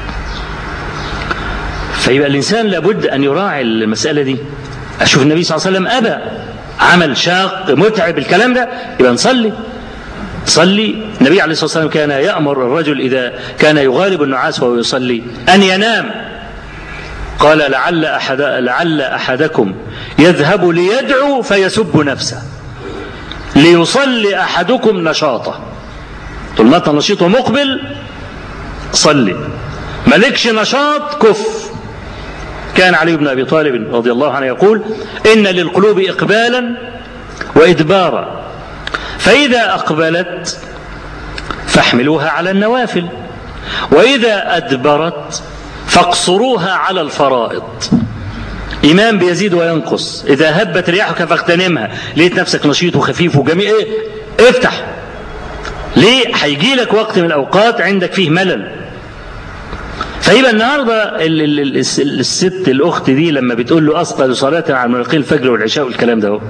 فيبقى الإنسان لابد أن يراعي المسألة دي. أشوف النبي صلى الله عليه وسلم أبى، عمل شاق متعب الكلام ده، يبقى نصلي. النبي عليه الصلاة والسلام كان يأمر الرجل إذا كان يغالب النعاس وهو يصلي أن ينام. قال لعل أحدكم يذهب ليدعو فيسب نفسه ليصلي أحدكم نشاطه. طول ما أنت نشيط ومقبل صلي، مالكش نشاط كف. كان علي بن أبي طالب رضي الله عنه يقول إن للقلوب إقبالا وإدبارا، فإذا أقبلت فاحملوها على النوافل، وإذا أدبرت فاقصروها على الفرائض. إيمان بيزيد وينقص. إذا هبت رياحك فاغتنمها، لقيت نفسك نشيط وخفيف وجميل افتح. ليه؟ هيجي لك وقت من الأوقات عندك فيه ملل. فيبقى النهارده الست الأخت دي لما بتقول له أثقل صلاة على المنافقين الفجر والعشاء والكلام ده،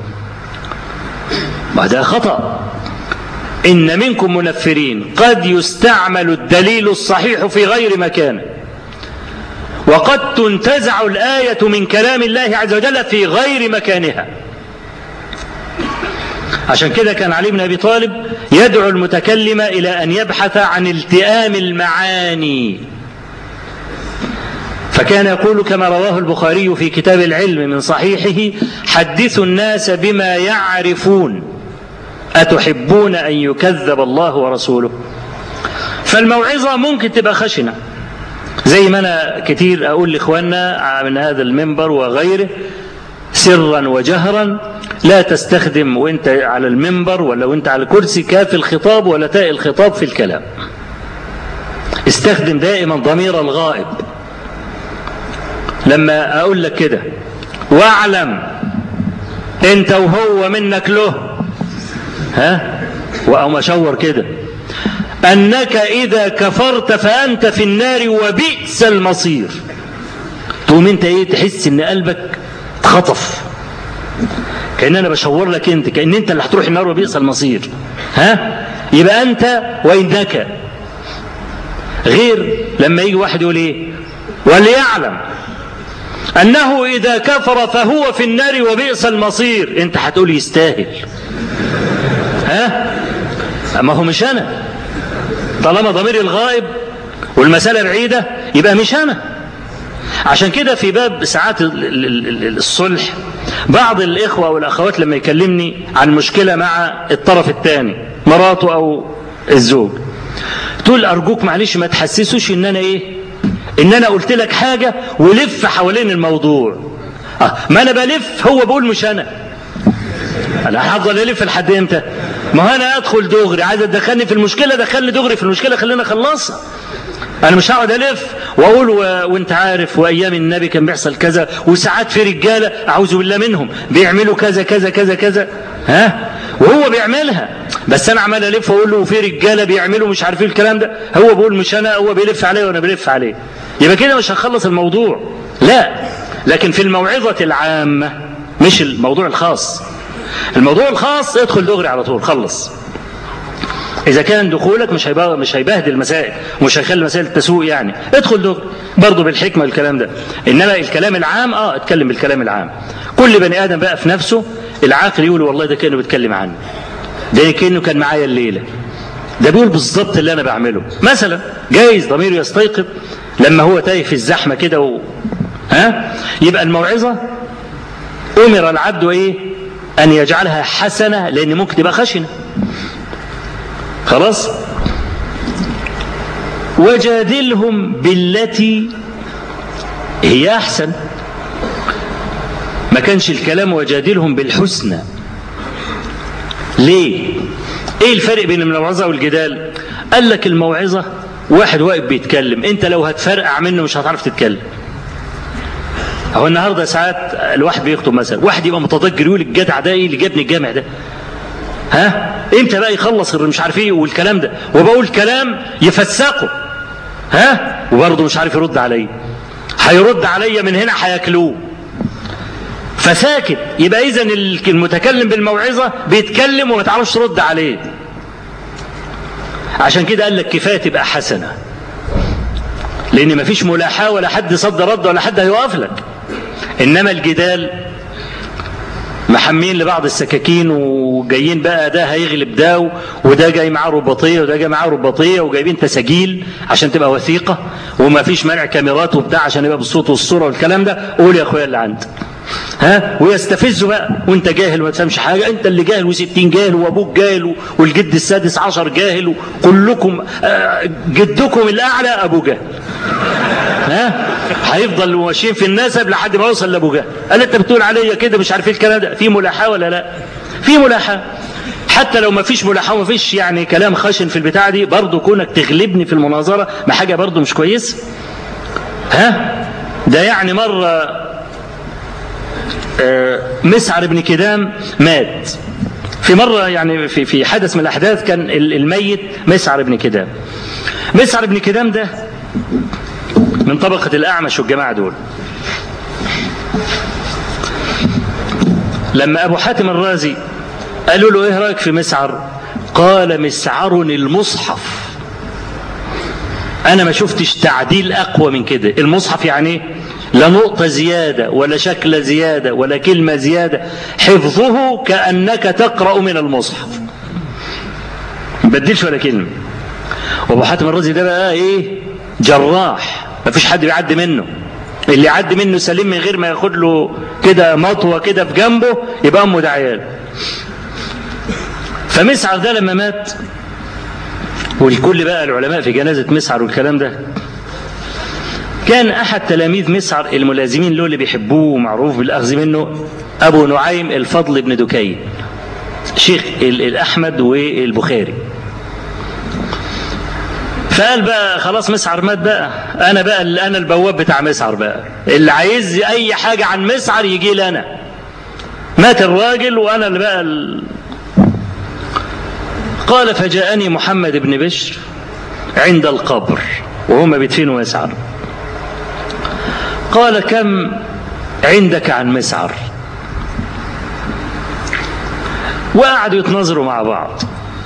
وهذا خطأ. إن منكم منفرين قد يستعمل الدليل الصحيح في غير مكانه، وقد تنتزع الآية من كلام الله عز وجل في غير مكانها. عشان كده كان علي بن أبي طالب يدعو المتكلم إلى أن يبحث عن التئام المعاني، فكان يقول كما رواه البخاري في كتاب العلم من صحيحه حدثوا الناس بما يعرفون أتحبون أن يكذب الله ورسوله. فالموعظة ممكن تبقى خشنة، زي ما أنا كتير أقول لإخواننا من هذا المنبر وغيره سرا وجهرا، لا تستخدم وانت على المنبر ولا وانت على الكرسي كاف الخطاب ولا تاء الخطاب في الكلام. استخدم دائما ضمير الغائب. لما أقول لك كده واعلم انت وهو منك له، وأقوم أشور كده أنك إذا كفرت فأنت في النار وبئس المصير. تقوم انت تحس ان قلبك اتخطف، كأن أنا بشور لك انت، كأن انت اللي هتروح النار وبئس المصير. يبقى انت وإنك. غير لما يجي واحد يقول وليعلم أنه إذا كفر فهو في النار وبئس المصير، انت هتقول يستاهل. أما هو مش أنا، طالما ضمير الغائب والمسألة بعيدة يبقى مش أنا. عشان كده في باب ساعات الصلح بعض الإخوة والأخوات لما يكلمني عن مشكلة مع الطرف الثاني مراته أو الزوج، تقول أرجوك معلش ما تحسسوش إن أنا إن أنا قلت لك حاجة ولف حوالين الموضوع. ما أنا بلف، هو بقول مش أنا هفضل ألف لحد إمتى؟ ما هو أنا أدخل دغري، عايز تدخلني في المشكلة دخلني دغري في المشكلة، خلينا أخلصها. أنا مش هقعد ألف وأقول وأنت عارف وأيام النبي كان بيحصل كذا، وساعات في رجالة أعوذ بالله منهم بيعملوا كذا كذا كذا كذا، وهو بيعملها، بس أنا عمال ألف وأقول له وفي رجالة بيعملوا مش عارفين الكلام ده، هو بيقول مش أنا، هو بيلف عليه وأنا بلف عليه، يبقى كده مش هنخلص الموضوع. لا، لكن في الموعظة العامة مش الموضوع الخاص. الموضوع الخاص ادخل دغري على طول خلص. إذا كان دخولك مش هيبهدل المسائل ومش هيخلي المسائل تسوء، يعني ادخل دغري برضه بالحكمة الكلام ده. إنما الكلام العام اتكلم بالكلام العام. كل بني آدم بقى في نفسه العاقل يقول والله ده كأنه بيتكلم عني، ده كأنه كان معايا الليلة، ده بيقول بالظبط اللي أنا بعمله. مثلا جايز ضميره يستيقظ لما هو تايه في الزحمة كده يبقى الموعظة أمر العبد أن يجعلها حسنة، لأن ممكن تبقى خشنة. خلاص. وجادلهم بالتي هي أحسن. ما كانش الكلام وجادلهم بالحسنى. ليه؟ ايه الفرق بين الموعظة والجدال؟ قال لك الموعظة واحد واقف بيتكلم، انت لو هتفرقع منه مش هتعرف تتكلم. هو النهارده ساعات الواحد بيخطب مثلا، واحد يبقى متضجر يقول الجدع ده ايه اللي جابني الجامع ده؟ ها؟ امتى بقى يخلص مش عارف ايه والكلام ده، وبقول كلام يفسقه، ها؟ وبرضه مش عارف يرد عليا. هيرد عليا من هنا هياكلوه. فساكت. يبقى اذا المتكلم بالموعظة بيتكلم وما تعرفش ترد عليه. عشان كده قال لك كفاية تبقى حسنة، لأن مفيش ملاحاة ولا حد صد رد ولا حد هيوقف لك. إنما الجدال محمين لبعض السكاكين وجايين بقى ده هيغلب ده، وده جاي معاه رباطية وده جاي معاه رباطية، وجايبين تسجيل عشان تبقى وثيقة، وما فيش منع كاميرات وبتاع عشان يبقى بالصوت والصورة والكلام ده. قول يا أخويا اللي عندك، ها؟ ويستفزوا بقى، وانت جاهل وما تفهمش حاجة، انت اللي جاهل و60 جاهل، وابوك جاهل، والجد السادس عشر جاهل، وكلكم جدكم الأعلى أبو جهل. ها؟ هيفضل ماشيين في النسب لحد ما يوصل لأبو جهل. قال انت بتقول عليا كده مش عارف ايه الكلام ده. في ملاحاة ولا لا؟ في ملاحاة. حتى لو ما فيش ملاحاة وما فيش يعني كلام خشن في البتاع دي، برضو كونك تغلبني في المناظرة ما حاجة برضو مش كويس. ها؟ ده يعني مرة مسعر بن كدام مات في مرة، يعني في حدث من الأحداث كان الميت مسعر بن كدام. مسعر بن كدام ده من طبقة الأعمش والجماعة دول. لما أبو حاتم الرازي قالوا له إيه رأيك في مسعر؟ قال مسعر المصحف. أنا ما شفتش تعديل أقوى من كده. المصحف يعني لا نقطة زيادة ولا شكل زيادة ولا كلمة زيادة، حفظه كأنك تقرأ من المصحف، ما بدلش ولا كلمة. وابو حاتم الرازي ده بقى ايه؟ جراح، ما فيش حد بيعدي منه. اللي يعدي منه سليم من غير ما ياخد له كده مطوة كده في جنبه يبقى أمه ده عيال. فمسعر ده لما مات، والكل بقى العلماء في جنازة مسعر والكلام ده، كان أحد تلاميذ مسعر الملازمين له اللي بيحبوه ومعروف بالأخذ منه أبو نعيم الفضل بن دكين، شيخ الأحمد والبخاري. فقال بقى خلاص مسعر مات بقى، أنا البواب بتاع مسعر بقى، اللي عايز أي حاجة عن مسعر يجي لي أنا. مات الراجل وأنا اللي بقى قال فجاءني محمد بن بشر عند القبر وهم بيدفنوا مسعر، قال كم عندك عن مسعر؟ وقعدوا يتناظروا مع بعض.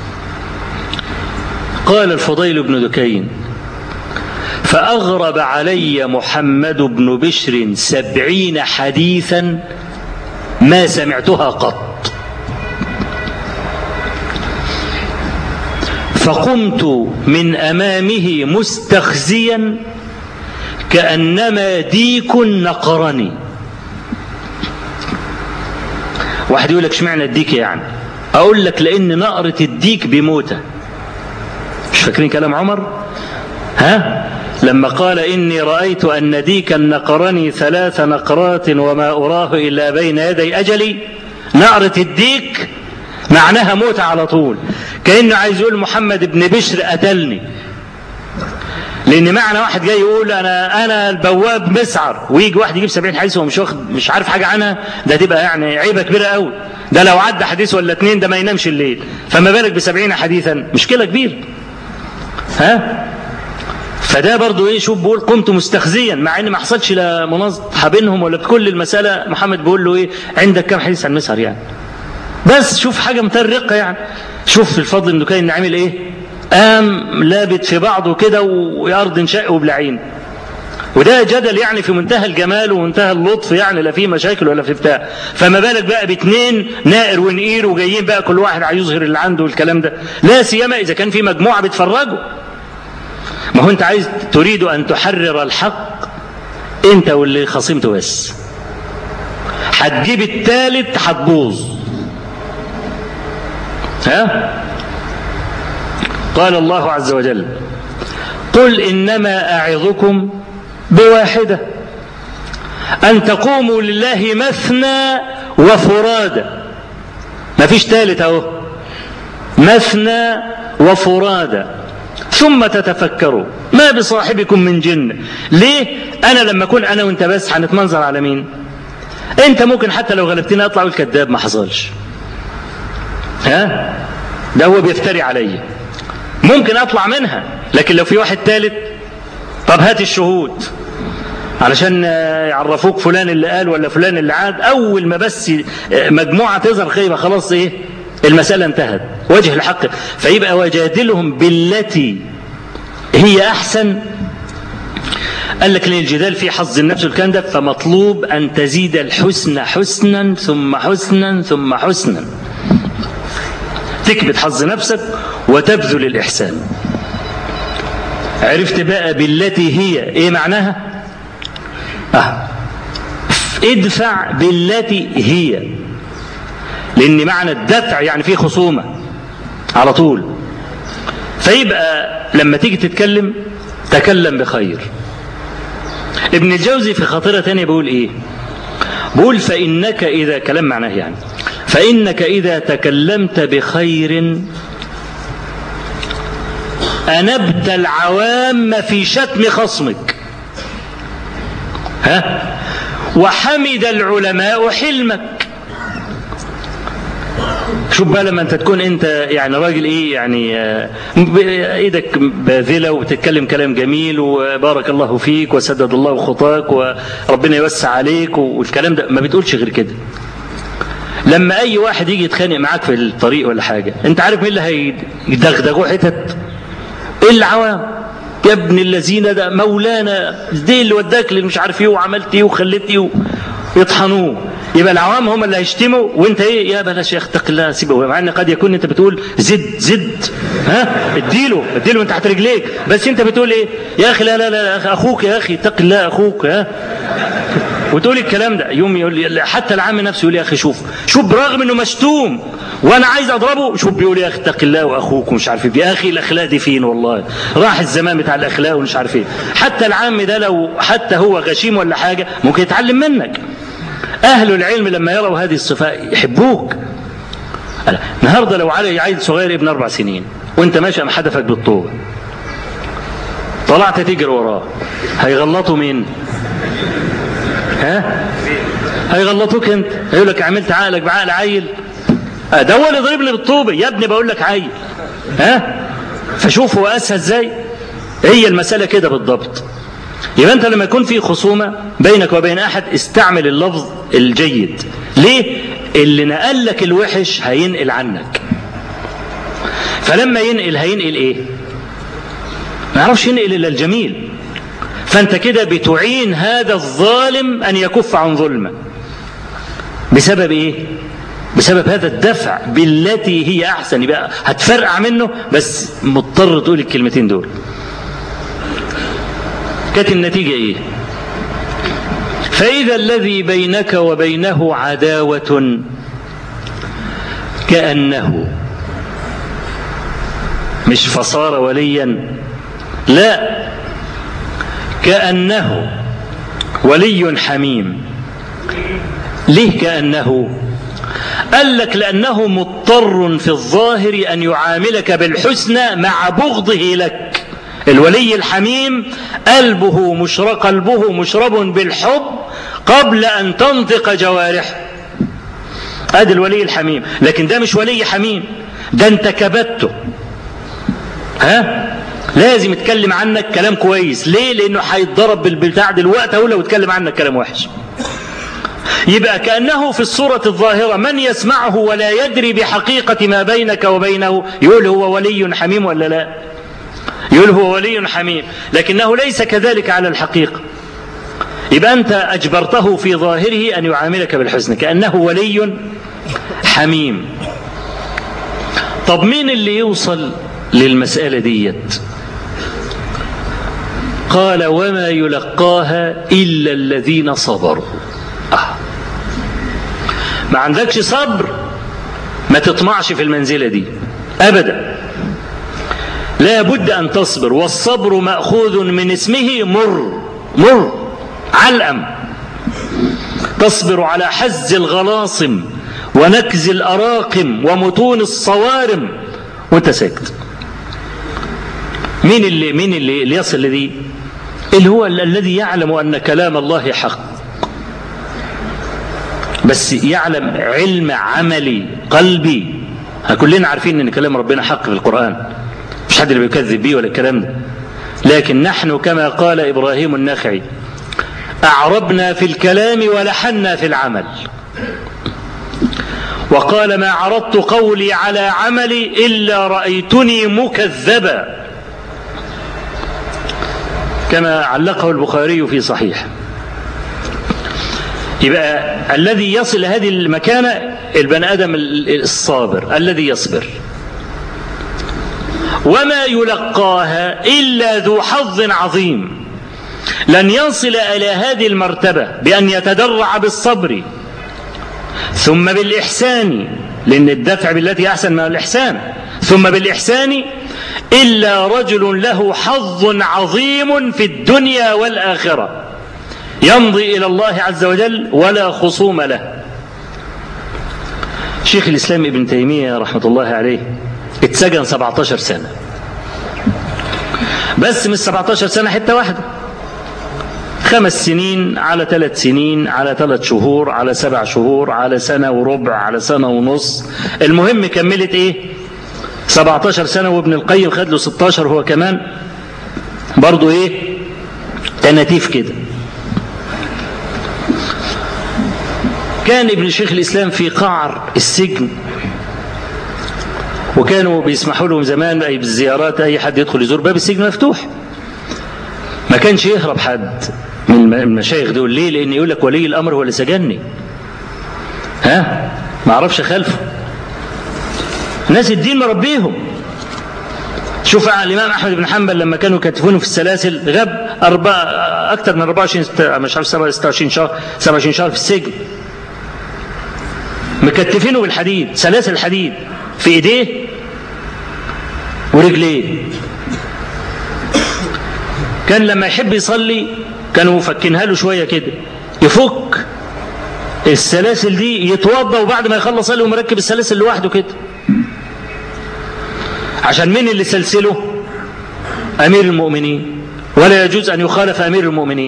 قال الفضيل بن دكين فأغرب علي محمد بن بشر 70 حديثا ما سمعتها قط، فقمت من أمامه مستخزيا كأنما ديك نقرني. واحد يقول لك اشمعنى الديك؟ يعني أقول لك لأن نقرة الديك بموتة. مش فاكرين كلام عمر؟ ها؟ لما قال إني رأيت أن ديكا نقرني 3 نقرات وما أراه إلا بين يدي أجلي. نقرة الديك معناها موتة على طول، كأنه عايز يقول محمد بن بشر قتلني. لأن معنى واحد جاي يقول أنا البواب مسعر، ويجي واحد يجيب 70 حديث وهو مش عارف حاجة عنها، ده تبقى يعني عيبة كبيرة قوي. ده لو عدى حديث ولا 2 ده ما ينامش الليل، فما بالك ب70 حديثا؟ مشكلة كبيرة. ها؟ فده برضو ايه؟ شوف بيقول قمت مستخزيا، مع ان ما حصلش لا مناظرة بينهم ولا بكل المسألة. محمد بيقول له ايه؟ عندك كم حديث عن مسعر يعني؟ بس شوف حاجة مترقة يعني. شوف الفضل بن دكين عامل ايه؟ قام لابت في بعضه كده ويارض شق وبلعين. وده جدل يعني في منتهى الجمال ومنتهى اللطف، يعني لا فيه مشاكل ولا في بتاع. فما بالك بقى ب2 نائر ونقير وجايين بقى كل واحد عايز يظهر اللي عنده والكلام ده، لا سيما اذا كان في مجموعة بتفرجوا. ما هو انت عايز تريد ان تحرر الحق انت واللي خصمته، بس هتجيب الثالث هتبوظ. ها؟ قال الله عز وجل قل إنما أعظكم بواحدة أن تقوموا لله مثنى وفرادى. ما فيش ثالث اهو، مثنى وفرادى ثم تتفكروا ما بصاحبكم من جنة. ليه؟ أنا لما أكون أنا وأنت بس هنتمنظر على مين؟ أنت ممكن حتى لو غلبتني أطلع أقول كذاب ما حصلش، ها؟ ده هو بيفتري علي، ممكن أطلع منها. لكن لو في واحد ثالث، طب هات الشهود علشان يعرفوك فلان اللي قال ولا فلان اللي عاد. أول ما بس مجموعة تظهر خيبة خلاص إيه؟ المسألة انتهت، وجه الحق. فيبقى وجادلهم بالتي هي أحسن. قال لك للجدال في حظ النفس والكلام ده، فمطلوب أن تزيد الحسن حسنا ثم حسنا ثم حسنا، تكبت حظ نفسك وتبذل الإحسان. عرفت بقى بالتي هي إيه معناها؟ ادفع بالتي هي، لأن معنى الدفع يعني فيه خصومة على طول. فيبقى لما تيجي تتكلم تكلم بخير. ابن الجوزي في خاطرة تانية بيقول إيه؟ بيقول فإنك إذا، كلام معناه يعني، فإنك إذا تكلمت بخير أنبت العوام في شتم خصمك، وحمد العلماء حلمك. شوف بقى لما انت تكون انت يعني راجل ايه يعني ايدك باذله وبتتكلم كلام جميل وبارك الله فيك وسدد الله خطاك وربنا يوسع عليك والكلام ده، ما بتقولش غير كده. لما اي واحد يجي يتخانق معاك في الطريق ولا حاجه، انت عارف مين اللي هيدغدغوه حتت؟ العوام. يا ابن الذين ده مولانا، دي اللي وداك اللي مش عارف ايه وعملت ايه وخليت ايه، يطحنوه. يبقى العوام هم اللي هيشتموا، وانت ايه؟ يا بلاش يا اخي اتق الله سيبه. مع ان قد يكون انت بتقول زد اديله انت تحت رجليك، بس انت بتقول ايه؟ يا اخي لا لا لا اخوك، يا اخي اتق الله اخوك، وتقول الكلام ده. يوم يقول حتى العام نفسه يقول يا اخي شوف برغم انه مشتوم وانا عايز اضربه، شوف بيقول يا اخي اتق الله واخوك ومش عارف ايه. يا اخي الاخلاق دي فين؟ والله راح الزمان بتاع الاخلاق ومش عارف ايه. حتى العام ده لو حتى هو غشيم ولا حاجه ممكن يتعلم منك. أهل العلم لما يروا هذه الصفات يحبوك. النهارده لو علي عيل صغير ابن 4 سنين وانت ماشي قام حدفك بالطوبة، طلعت تجري وراه، هيغلطوا مين؟ هيغلطوك انت. هيقول لك عملت عقلك بعقل عيل؟ ده هو اللي ضربني بالطوبة يا ابني، بقول لك عيل. فشوف هو أسهل ازاي. هي المسألة كده بالضبط. يبقى أنت لما يكون في خصومة بينك وبين أحد استعمل اللفظ الجيد. ليه؟ اللي نقل لك الوحش هينقل عنك، فلما ينقل هينقل إيه؟ ما يعرفش ينقل إلا الجميل. فأنت كده بتعين هذا الظالم أن يكف عن ظلمه. بسبب إيه؟ بسبب هذا الدفع بالتي هي أحسن. يبقى هتفرقع منه بس مضطر تقول الكلمتين دول. كانت النتيجة إيه؟ فإذا الذي بينك وبينه عداوة كأنه، مش فصار وليا، لا، كأنه ولي حميم. ليه كأنه؟ قال لك لأنه مضطر في الظاهر أن يعاملك بالحسنى مع بغضه لك. الولي الحميم قلبه مشرب بالحب قبل أن تنطق جوارحه. هذا الولي الحميم. لكن ده مش ولي حميم، ده انت كبته. لازم يتكلم عنك كلام كويس. ليه؟ لأنه هيتضرب بالبتاع دلوقتي أهو لو يتكلم عنك كلام وحش. يبقى كأنه في الصورة الظاهرة من يسمعه ولا يدري بحقيقة ما بينك وبينه يقول هو ولي حميم ولا لا؟ يقول هو ولي حميم، لكنه ليس كذلك على الحقيقة. يبقى أنت أجبرته في ظاهره أن يعاملك بالحسن كأنه ولي حميم. طب مين اللي يوصل للمسألة ديت؟ قال وما يلقاها إلا الذين صبروا. ما عندكش صبر ما تطمعش في المنزلة دي أبدا. لا بد أن تصبر، والصبر مأخوذ من اسمه مر علأم. تصبر على حز الغلاصم ونكز الأراقم ومتون الصوارم وانت ساكت. مين اللي يصل لذي؟ اللي هو الذي يعلم أن كلام الله حق، بس يعلم علم عملي قلبي. كلنا عارفين أن كلام ربنا حق في القرآن، مش حد اللي بيكذب بيه ولا الكلام ده. لكن نحن كما قال إبراهيم النخعي: أعربنا في الكلام ولحنا في العمل. وقال: ما عرضت قولي على عملي إلا رأيتني مكذبا، كما علقه البخاري في صحيح. يبقى الذي يصل هذه المكانة البني آدم الصابر الذي يصبر، وما يلقاها إلا ذو حظ عظيم. لن يصل إلى هذه المرتبة بأن يتدرع بالصبر ثم بالإحسان، لأن الدفع بالتي أحسن من الإحسان، ثم بالإحسان، إلا رجل له حظ عظيم في الدنيا والآخرة، يمضي إلى الله عز وجل ولا خصوم له. شيخ الإسلام ابن تيمية رحمة الله عليه اتسجن 17 سنة، بس مش 17 سنة حتة واحدة، 5 سنين على 3 سنين على 3 شهور على 7 شهور على 1 سنة وربع على 1.5 سنة. المهم كملت ايه؟ 17 سنة. وابن القيم خد له 16 هو كمان، برضو ايه؟ تناتيف كده. كان ابن شيخ الإسلام في قعر السجن، وكانوا بيسمحوا لهم زمان أي بالزيارات، أي حد يدخل يزور باب السجن مفتوح، ما كانش يهرب حد من المشايخ دول. ليه؟ لأن يقول لك ولي الأمر هو اللي سجنني، ما أعرفش خلفه. ناس الدين مربيهم. شوف الإمام أحمد بن حنبل لما كانوا كاتفونه في السلاسل، غاب أكثر من 24 مش عارف 26 شهر 27 شهر في السجن، مكتفينه بالحديد، سلاسل الحديد في ايديه ورجليه. كان لما يحب يصلي كانوا فكينها له شويه كده، يفك السلاسل دي يتوضا، وبعد ما يخلص صلي ومركب السلاسل لوحده كده. عشان مين اللي سلسله؟ امير المؤمنين، ولا يجوز ان يخالف امير المؤمنين.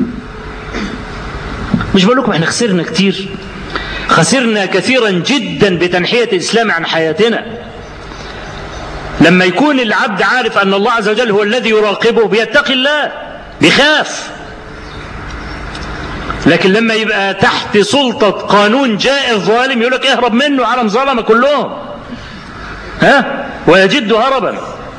مش بقول لكم احنا خسرنا كتير؟ خسرنا كثيرا جدا بتنحية الإسلام عن حياتنا. لما يكون العبد عارف أن الله عز وجل هو الذي يراقبه بيتقي الله، بيخاف. لكن لما يبقى تحت سلطة قانون جائر ظالم يقول لك اهرب منه، عالم ظلمة كلهم، ويجد هربا.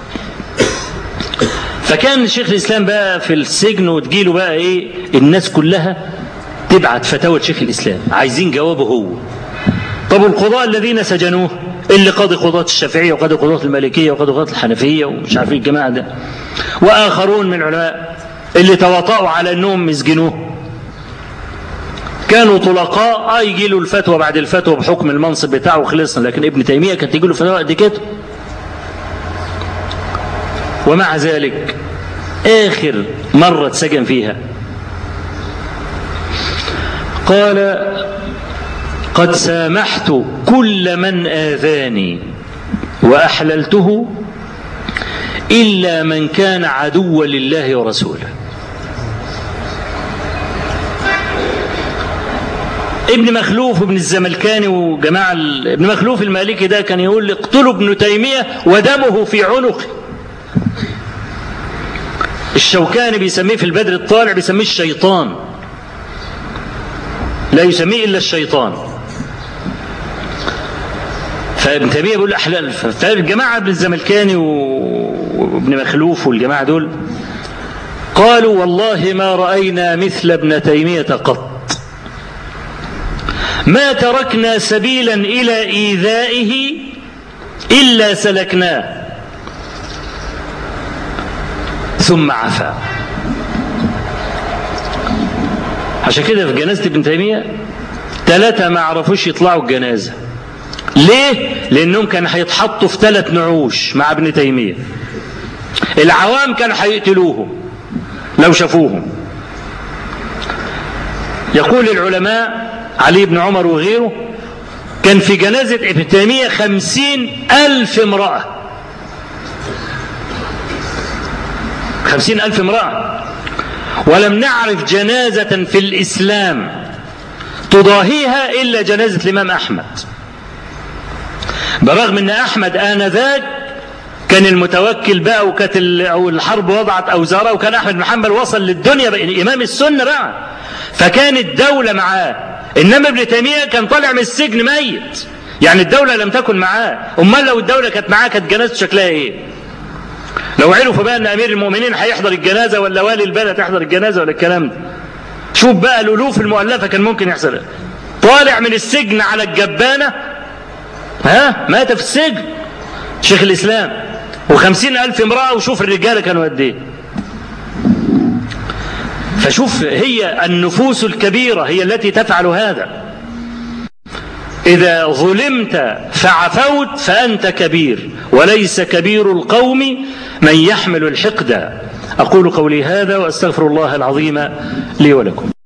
فكان شيخ الإسلام بقى في السجن، وتجيله بقى ايه؟ الناس كلها تبعت فتاوى شيخ الإسلام، عايزين جوابه هو. طب القضاء الذين سجنوه، اللي قاضي قضاة الشافعية وقاضي قضاة المالكية وقاضي قضاة الحنفية ومش عارفين الجماعة ده، وآخرون من العلماء اللي تواطؤوا على أنهم مسجنوه، كانوا طلقاء. يجي له الفتوى بعد الفتوى بحكم المنصب بتاعه وخلصنا. لكن ابن تيمية كانت تيجي له فتوى قد كده. ومع ذلك آخر مرة اتسجن فيها قال: قد سامحت كل من آذاني وأحللته إلا من كان عدوا لله ورسوله. ابن مخلوف وابن الزملكاني وجماعة ابن مخلوف المالكي ده كان يقول: اقتلوا ابن تيمية ودمه في عنقه. الشوكاني بيسميه في البدر الطالع بيسميه الشيطان، لا يسميه إلا الشيطان. فابن تيمية بيقول أحلال. فالجماعة ابن الزملكاني وابن مخلوف والجماعة دول قالوا: والله ما رأينا مثل ابن تيمية قط، ما تركنا سبيلا إلى إيذائه إلا سلكناه ثم عفا. عشان كده في جنازة ابن تيمية 3 ما عرفوش يطلعوا الجنازة. ليه؟ لأنهم كانوا هيتحطوا في 3 نعوش مع ابن تيمية. العوام كانوا هيقتلوه لو شافوهم. يقول العلماء علي بن عمر وغيره كان في جنازة ابن تيمية 50,000 امرأة، 50,000 امرأة، ولم نعرف جنازة في الإسلام تضاهيها إلا جنازة الإمام أحمد، برغم أن أحمد آنذاك كان المتوكل بقى، وكانت الحرب وضعت أوزارها، وكان أحمد بن حنبل وصل للدنيا بقى إمام السنة بقى، فكان الدولة معاه. إنما ابن تيمية كان طالع من السجن ميت، يعني الدولة لم تكن معاه. أمال لو الدولة كانت معاه كانت جنازته شكلها إيه؟ لو عرفوا بقى أن أمير المؤمنين هيحضر الجنازة ولا والي البلد يحضر الجنازة ولا الكلام ده، شوف بقى الألوف المؤلفة كان ممكن يحصل. طالع من السجن على الجبانة، مات في السجن شيخ الإسلام، و50,000 امرأة، وشوف الرجالة كانوا قد ايه. فشوف هي النفوس الكبيرة هي التي تفعل هذا. إذا ظلمت فعفوت فأنت كبير، وليس كبير القوم من يحمل الحقد. أقول قولي هذا وأستغفر الله العظيم لي ولكم.